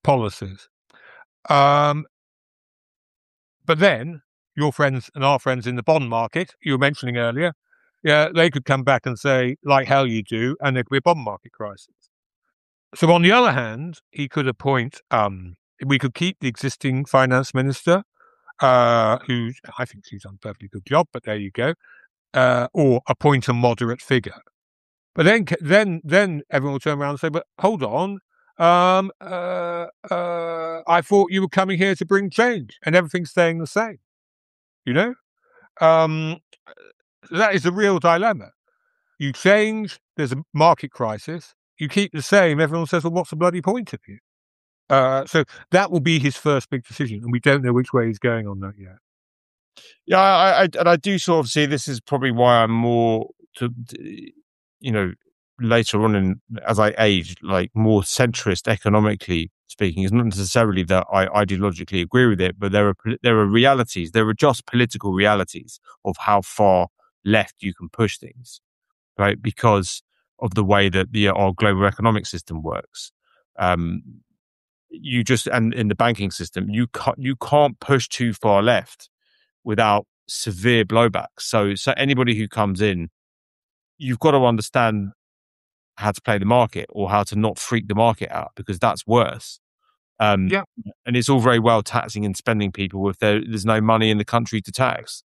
policies. Um, but then your friends and our friends in the bond market, you were mentioning earlier, yeah, they could come back and say, like hell you do, and there could be a bond market crisis. So on the other hand, he could appoint, um, we could keep the existing finance minister, uh, who I think she's done a perfectly good job, but there you go, uh, or appoint a moderate figure. But then, then, then everyone will turn around and say, but hold on, um, uh, uh, I thought you were coming here to bring change and everything's staying the same, you know? Um, that is a real dilemma. You change, there's a market crisis. You keep the same, everyone says, well, what's the bloody point of you? Uh, so that will be his first big decision, and we don't know which way he's going on that yet. Yeah, I, I and I do sort of see this is probably why I'm more to, you know, later on in as I age, like more centrist economically speaking. It's not necessarily that I ideologically agree with it, but there are there are realities, there are just political realities of how far left you can push things, right? Because of the way that the our global economic system works. Um, you just and in the banking system, you can't you can't push too far left without severe blowback. So, so anybody who comes in, you've got to understand how to play the market or how to not freak the market out, because that's worse. Um, yeah, and it's all very well taxing and spending people if there, there's no money in the country to tax.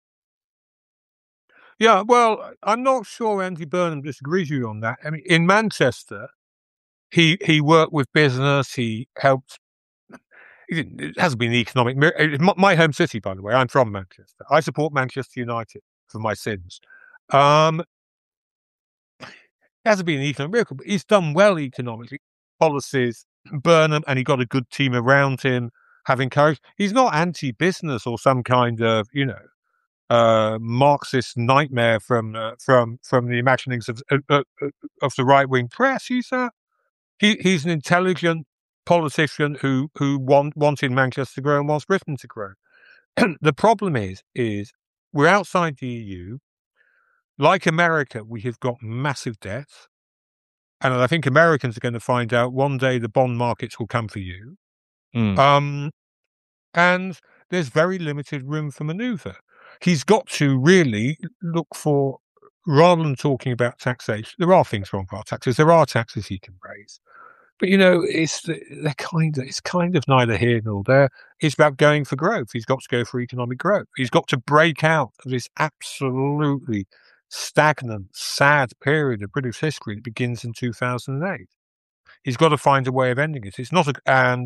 Yeah, well, I'm not sure Andy Burnham disagrees with you on that. I mean, in Manchester, he he worked with business. He helped. He didn't, it hasn't been the economic. My home city, by the way. I'm from Manchester. I support Manchester United for my sins. Um, it hasn't been an economic miracle, but he's done well economically. Policies, Burnham, and he got a good team around him. Having courage. He's not anti-business or some kind of, you know, uh, Marxist nightmare from uh, from from the imaginings of uh, of the right wing press. He's a he, he's an intelligent politician who who want, wanted Manchester to grow and wants Britain to grow. The problem is is we're outside the E U. Like America, we have got massive debts, and I think Americans are going to find out one day the bond markets will come for you. Mm. Um, and there's very limited room for manoeuvre. He's got to really look for, rather than talking about taxation, there are things wrong with our taxes. There are taxes he can raise. But, you know, it's they're kind of, it's kind of neither here nor there. It's about going for growth. He's got to go for economic growth. He's got to break out of this absolutely stagnant, sad period of British history that begins in two thousand eight. He's got to find a way of ending it. It's not a, and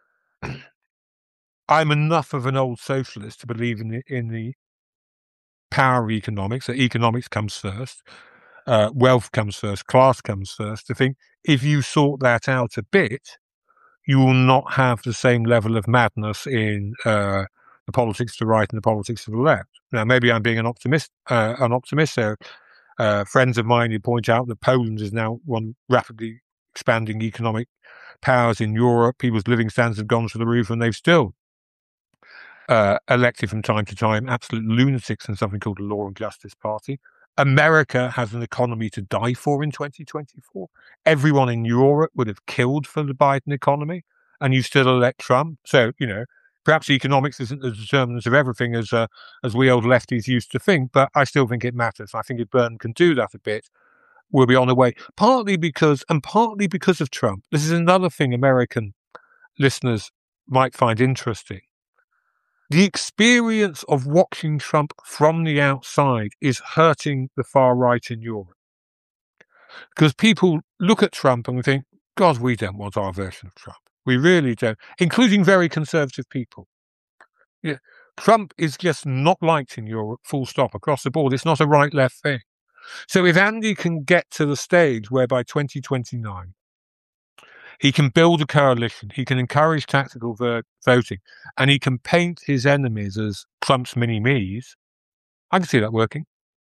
I'm enough of an old socialist to believe in the, in the power of economics, that economics comes first, uh, wealth comes first, class comes first, to think if you sort that out a bit, you will not have the same level of madness in uh, the politics to the right and the politics to the left. Now, maybe I'm being an optimist, uh, an optimist there. Uh, friends of mine who point out that Poland is now one rapidly expanding economic powers in Europe. People's living standards have gone to the roof, and they've still uh, elected from time to time absolute lunatics in something called the Law and Justice Party. America has an economy to die for in twenty twenty-four. Everyone in Europe would have killed for the Biden economy, and you still elect Trump. So, you know, perhaps economics isn't the determinant of everything as uh, as we old lefties used to think, but I still think it matters. I think if Burnham can do that a bit, we'll be on the way. Partly because, and partly because of Trump. This is another thing American listeners might find interesting. The experience of watching Trump from the outside is hurting the far right in Europe. Because people look at Trump and think, God, we don't want our version of Trump. We really don't, including very conservative people. Yeah. Trump is just not liked in Europe, full stop, across the board. It's not a right-left thing. So if Andy can get to the stage where by twenty twenty-nine, he can build a coalition, he can encourage tactical ver- voting, and he can paint his enemies as Trump's mini-me's, I can see that working.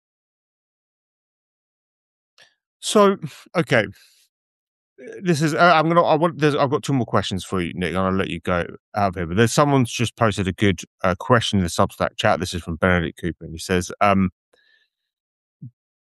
So, okay. This is, I'm going to, I want, there's, I've got two more questions for you, Nick, and I'll let you go out of here. But there's someone's just posted a good uh, question in the Substack chat. This is from Benedict Cooper, and he says, um,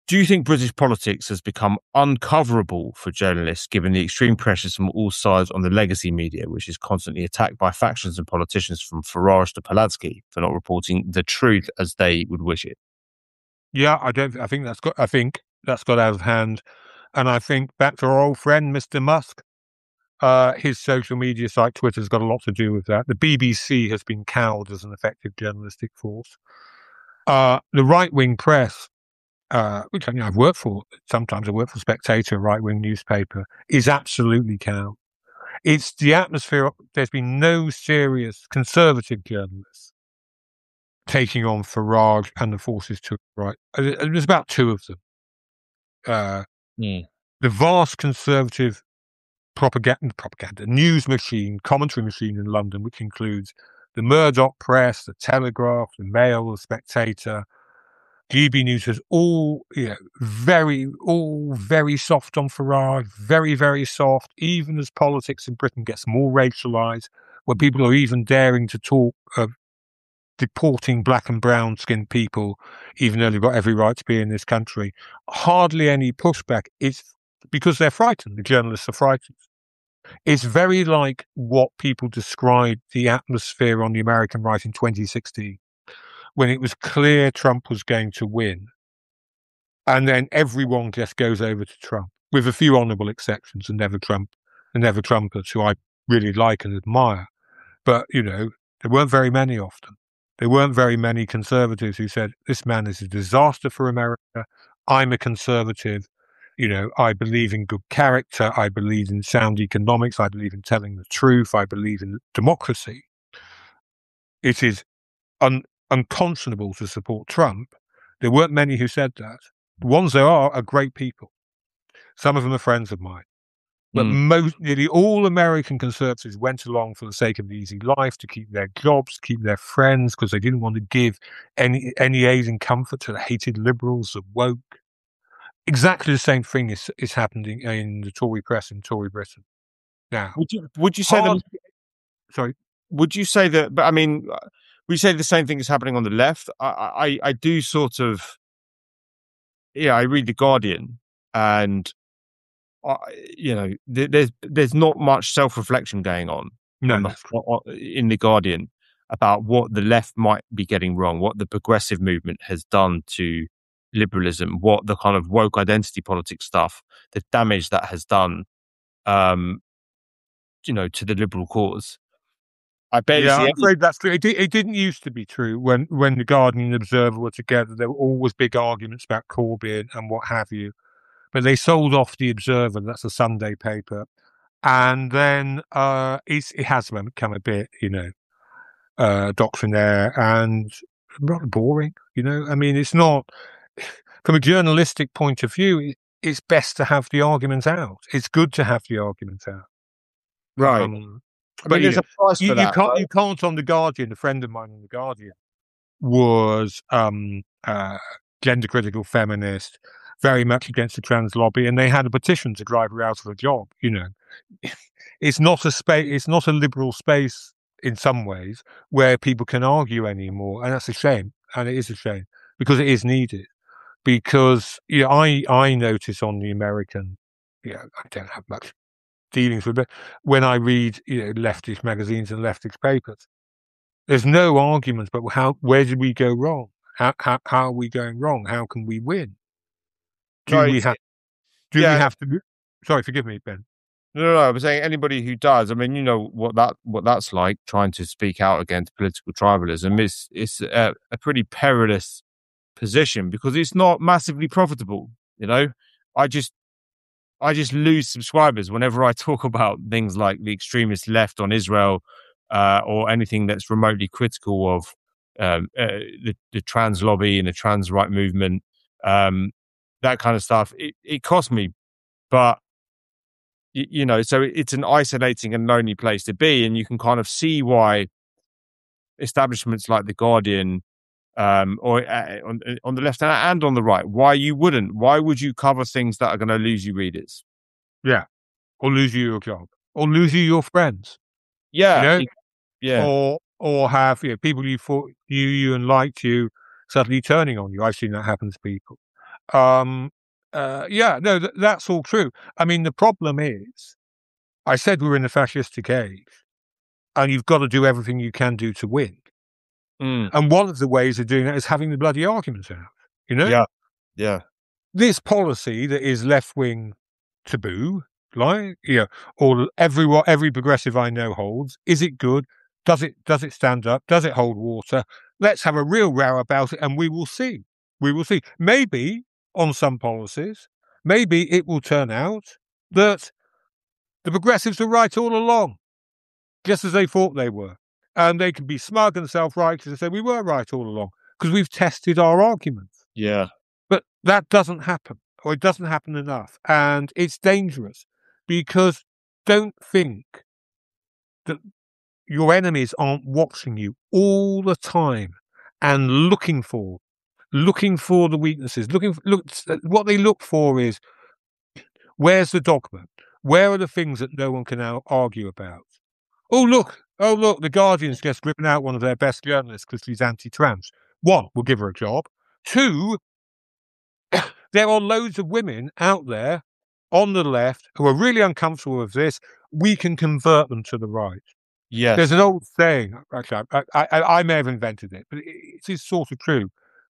Do you think British politics has become uncoverable for journalists given the extreme pressures from all sides on the legacy media, which is constantly attacked by factions and politicians from Farage to Poladsky for not reporting the truth as they would wish it? Yeah, I don't. I think that's got. I think that's got out of hand, and I think back to our old friend Mister Musk. Uh, his social media site Twitter's got a lot to do with that. The B B C has been cowed as an effective journalistic force. Uh, the right wing press, uh, which you know, I've worked for, sometimes I work for Spectator, a right wing newspaper, is absolutely cowed. It's the atmosphere. There's been no serious conservative journalists taking on Farage and the forces to the right. There's about two of them. Uh, mm. The vast conservative propaganda, propaganda, news machine, commentary machine in London, which includes the Murdoch press, the Telegraph, the Mail, the Spectator, G B News, is all, you know, very, all very soft on Farage, very, very soft, even as politics in Britain gets more racialised, where people are even daring to talk of deporting black and brown skinned people, even though they've got every right to be in this country. Hardly any pushback. It's because they're frightened. The journalists are frightened. It's very like what people described the atmosphere on the American right in twenty sixteen, when it was clear Trump was going to win. And then everyone just goes over to Trump, with a few honourable exceptions, the never Trump, the never Trumpers, who I really like and admire. But, you know, there weren't very many of them. There weren't very many conservatives who said, this man is a disaster for America. I'm a conservative. You know, I believe in good character. I believe in sound economics. I believe in telling the truth. I believe in democracy. It is un- unconscionable to support Trump. There weren't many who said that. The ones there are are great people. Some of them are friends of mine. But mm. most, nearly all American conservatives went along for the sake of the easy life, to keep their jobs, keep their friends, because they didn't want to give any any aid and comfort to the hated liberals, the woke. Exactly the same thing is, is happening in the Tory press in Tory Britain now. Would you would you say hard, that? Sorry, would you say that? But I mean, we say the same thing is happening on the left. I I, I do sort of. Yeah, I read the Guardian, and uh, you know, th- there's there's not much self-reflection going on, no, on the, in the Guardian about what the left might be getting wrong, what the progressive movement has done to liberalism, what the kind of woke identity politics stuff, the damage that has done, um, you know, to the liberal cause. I barely yeah, see I'm any- afraid that's true. It, it didn't used to be true when, when the Guardian and Observer were together. There were always big arguments about Corbyn and what have you. But they sold off the Observer, that's a Sunday paper. And then uh, it's, it has become a bit, you know, uh, doctrinaire and rather boring, you know. I mean, it's not, from a journalistic point of view, it's best to have the arguments out. It's good to have the arguments out. Right. Um, I mean, there's know, a price for you, that. You can't, right? you can't on The Guardian, a friend of mine on The Guardian was um, uh, gender-critical feminist, very much against the trans lobby, and they had a petition to drive her out of a job. You know, it's not a space. It's not a liberal space in some ways where people can argue anymore, and that's a shame. And it is a shame because it is needed. Because you know, I I notice on the American, you know, I don't have much dealings with it when I read, you know, leftist magazines and leftist papers. There's no arguments, but how? Where did we go wrong? How how, how are we going wrong? How can we win? Do no, we have? Do yeah. we have to? Sorry, forgive me, Ben. No, no, no. I was saying anybody who does. I mean, you know what that what that's like. Trying to speak out against political tribalism is it's a, a pretty perilous position because it's not massively profitable. You know, I just I just lose subscribers whenever I talk about things like the extremist left on Israel uh, or anything that's remotely critical of um, uh, the, the trans lobby and the trans right movement. Um, that kind of stuff. It, it costs me, but you, you know, so it's an isolating and lonely place to be, and you can kind of see why establishments like the Guardian. Um, or uh, on, on the left and on the right, why you wouldn't? Why would you cover things that are going to lose you readers? Yeah, or lose you your job, or lose you your friends. Yeah, you know? yeah, or or have you know, people you thought you you and liked you suddenly turning on you. I've seen that happen to people. Um, uh, yeah, no, th- that's all true. I mean, the problem is, I said we're in a fascistic age, and you've got to do everything you can do to win. Mm. And one of the ways of doing that is having the bloody arguments out. You know, Yeah, yeah, this policy that is left wing taboo, like you know, or every every progressive I know holds. Is it good? Does it does it stand up? Does it hold water? Let's have a real row about it, and we will see. We will see. Maybe on some policies, maybe it will turn out that the progressives were right all along, just as they thought they were, and they can be smug and self-righteous and say we were right all along because we've tested our arguments. yeah. But that doesn't happen, or it doesn't happen enough. And it's dangerous because don't think that your enemies aren't watching you all the time and looking for, looking for the weaknesses. Looking for, look, what they look for is, where's the dogma? Where are the things that no one can now argue about? Oh, look. Oh, look, the Guardian's just ripping out one of their best journalists because she's anti-trans. One, we'll give her a job. Two, there are loads of women out there on the left who are really uncomfortable with this. We can convert them to the right. Yes. There's an old saying, actually, I, I, I may have invented it, but it is sort of true.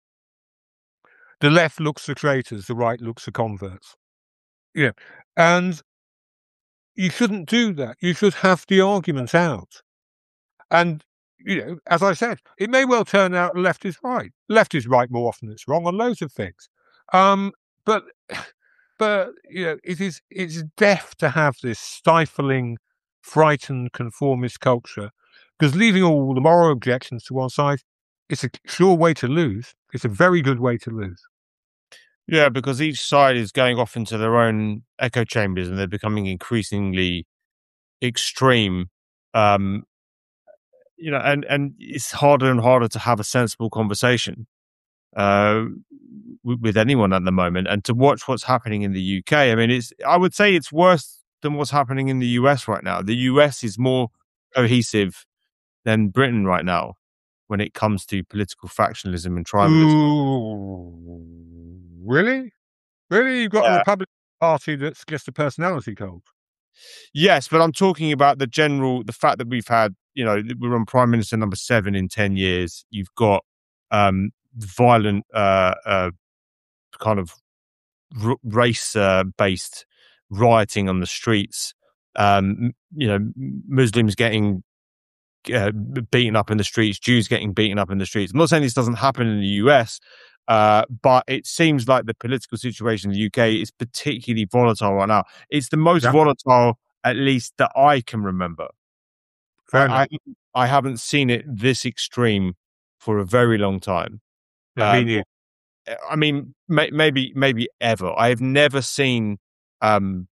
The left looks for traitors, the right looks for converts. Yeah. And you shouldn't do that. You should have the arguments out. And, you know, as I said, it may well turn out the left is right. Left is right more often than it's wrong on loads of things. Um, but, but you know, it is it's deaf to have this stifling, frightened, conformist culture, because leaving all the moral objections to one side, it's a sure way to lose. It's a very good way to lose. Yeah, because each side is going off into their own echo chambers and they're becoming increasingly extreme. Um, you know, and, and it's harder and harder to have a sensible conversation uh, w- with anyone at the moment. And to watch what's happening in the U K, I mean, it's I would say it's worse than what's happening in the U S right now. The U S is more cohesive than Britain right now when it comes to political factionalism and tribalism. Ooh, really? Really? You've got a Yeah. Republican Party that's just a personality cult? Yes, but I'm talking about the general, the fact that we've had, you know, we're on Prime Minister number seven in ten years. You've got um, violent uh, uh, kind of r- race-based uh, rioting on the streets. Um, you know, Muslims getting uh, beaten up in the streets, Jews getting beaten up in the streets. I'm not saying this doesn't happen in the U S, uh, but it seems like the political situation in the U K is particularly volatile right now. It's the most Yeah. volatile, at least that I can remember. Fair I, I, enough. I haven't seen it this extreme for a very long time. Yeah, me Um, neither. I mean, may, maybe, maybe ever. I have never seen um,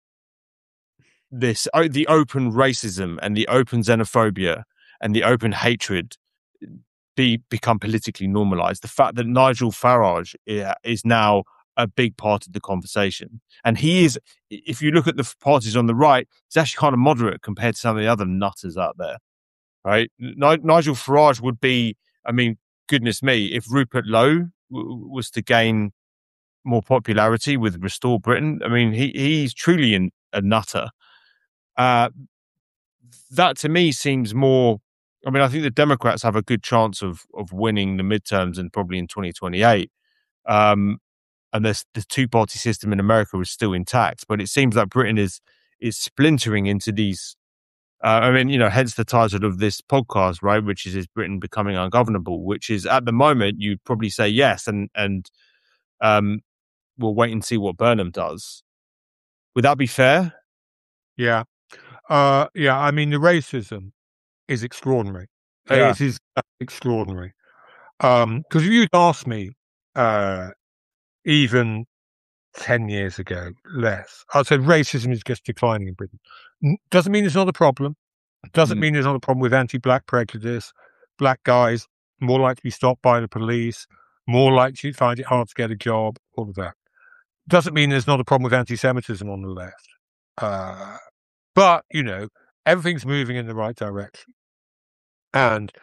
this oh, the open racism and the open xenophobia and the open hatred be become politically normalized. The fact that Nigel Farage is now a big part of the conversation, and he is, if you look at the parties on the right, he's actually kind of moderate compared to some of the other nutters out there, right? N- Nigel Farage would be, I mean, goodness me, if Rupert Lowe w- was to gain more popularity with Restore Britain, I mean, he he's truly an, a nutter. Uh, that to me seems more. I mean, I think the Democrats have a good chance of of winning the midterms and probably in twenty twenty-eight. Um, and this the two party system in America is still intact, but it seems like Britain is is splintering into these. Uh, I mean, you know, hence the title of this podcast, right? Which is "Is Britain Becoming Ungovernable?" Which is at the moment you'd probably say yes, and and um, we'll wait and see what Burnham does. Would that be fair? Yeah. Uh, yeah, I mean, the racism is extraordinary. Yeah. It is extraordinary. Um, because if you'd asked me, uh, even ten years ago, less, I said racism is just declining in Britain. N- Doesn't mean it's not a problem. Doesn't Mm. mean there's not a problem with anti-black prejudice. Black guys more likely to be stopped by the police, more likely to find it hard to get a job, all of that. Doesn't mean there's not a problem with anti-Semitism on the left. Uh, but, you know, everything's moving in the right direction. And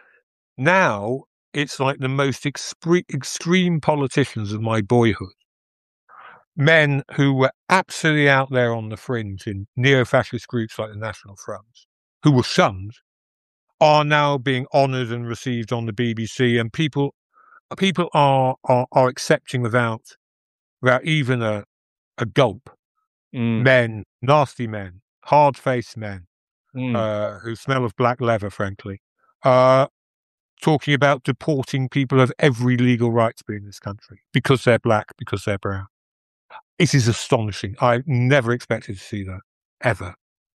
now it's like the most expre- extreme politicians of my boyhood men who were absolutely out there on the fringe in neo-fascist groups like the National Front, who were shunned, are now being honoured and received on the B B C, and people people are are, are accepting without without even a, a gulp. Mm. Men, nasty men, hard-faced men, Mm. uh, who smell of black leather, frankly, uh, talking about deporting people of every legal right to be in this country because they're black, because they're brown. It is astonishing. I never expected to see that, ever.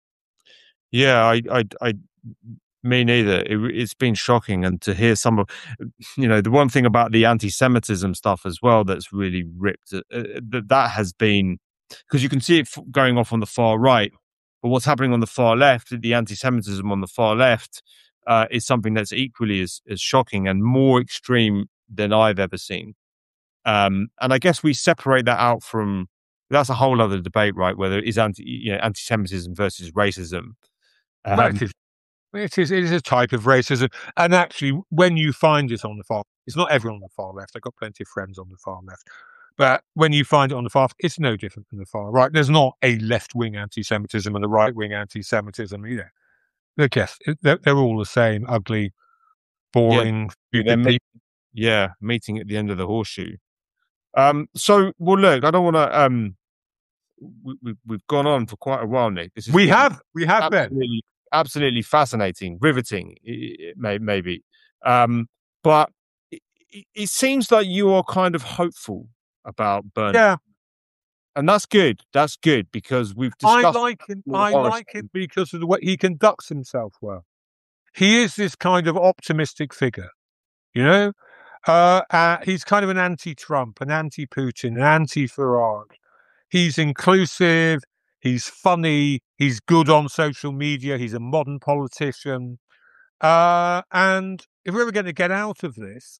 Yeah, I, I, I, me neither. It, it's been shocking, and to hear some of, you know, the one thing about the anti-Semitism stuff as well that's really ripped. Uh, that that has been, because you can see it going off on the far right, but what's happening on the far left, the anti-Semitism on the far left, uh, is something that's equally as, as shocking and more extreme than I've ever seen. Um, and I guess we separate that out from. That's a whole other debate, right? Whether it is anti, you know, anti-Semitism versus racism. Um, Well, it is, it is it is a type of racism, and actually, when you find it on the far, it's not everyone on the far left. I've got plenty of friends on the far left, but when you find it on the far, it's no different from the far right. There's not a left-wing anti-Semitism and a right-wing anti-Semitism either. Look, yes, they're, they're all the same, ugly, boring, yeah, stupid meet, yeah, meeting at the end of the horseshoe. Um, so, well, look, I don't want to. Um, we, we, we've gone on for quite a while, Nick. This is we have, we have absolutely, been absolutely fascinating, riveting, maybe. Um, but it, it seems like you are kind of hopeful about Bernie. Yeah, and that's good. That's good because we've discussed. I like him. I like him because of the way he conducts himself well. He is this kind of optimistic figure, you know. Uh, uh, he's kind of an anti-Trump, an anti-Putin, an anti-Farage. He's inclusive. He's funny. He's good on social media. He's a modern politician. Uh, and if we're ever going to get out of this,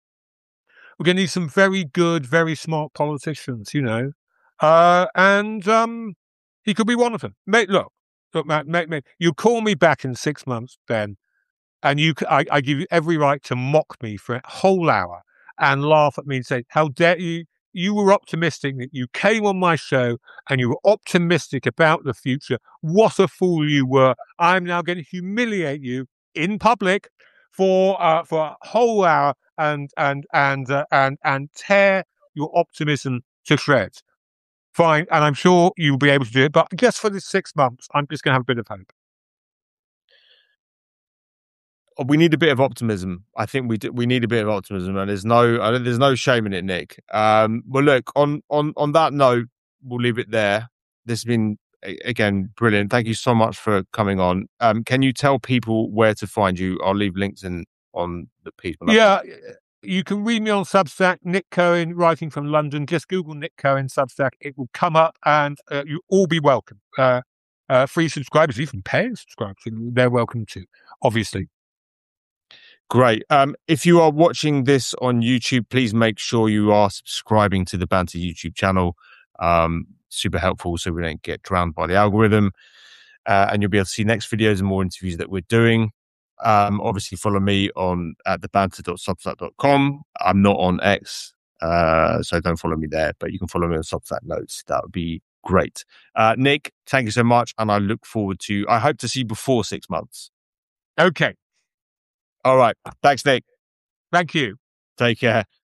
we're going to need some very good, very smart politicians, you know. Uh, and um, he could be one of them. Mate, look, look, mate, mate, mate, you call me back in six months, Ben, and you, I, I give you every right to mock me for a whole hour and laugh at me and say, how dare you? You were optimistic that you came on my show and you were optimistic about the future. What a fool you were. I'm now going to humiliate you in public for uh, for a whole hour and and and uh, and and tear your optimism to shreds. Fine, and I'm sure you'll be able to do it. But just for this six months, I'm just going to have a bit of hope. We need a bit of optimism. I think we do, we need a bit of optimism, and there's no there's no shame in it, Nick. Um, well, look, on on on that note, we'll leave it there. This has been again brilliant. Thank you so much for coming on. Um, can you tell people where to find you? I'll leave links in on the piece. Yeah, you can read me on Substack, Nick Cohen, writing from London. Just Google Nick Cohen Substack; it will come up, and uh, you all be welcome. Uh, uh, free subscribers, even paying subscribers, they're welcome too, obviously. Great. Um, if you are watching this on YouTube, please make sure you are subscribing to the Banter YouTube channel. Um, super helpful so we don't get drowned by the algorithm. Uh, and you'll be able to see next videos and more interviews that we're doing. Um, obviously, follow me on at the banter dot substack dot com. I'm not on X, uh, so don't follow me there, but you can follow me on Substack Notes. That would be great. Uh, Nick, thank you so much. And I look forward to, I hope to see you before six months. Okay. All right. Thanks, Nick. Thank you. Take care.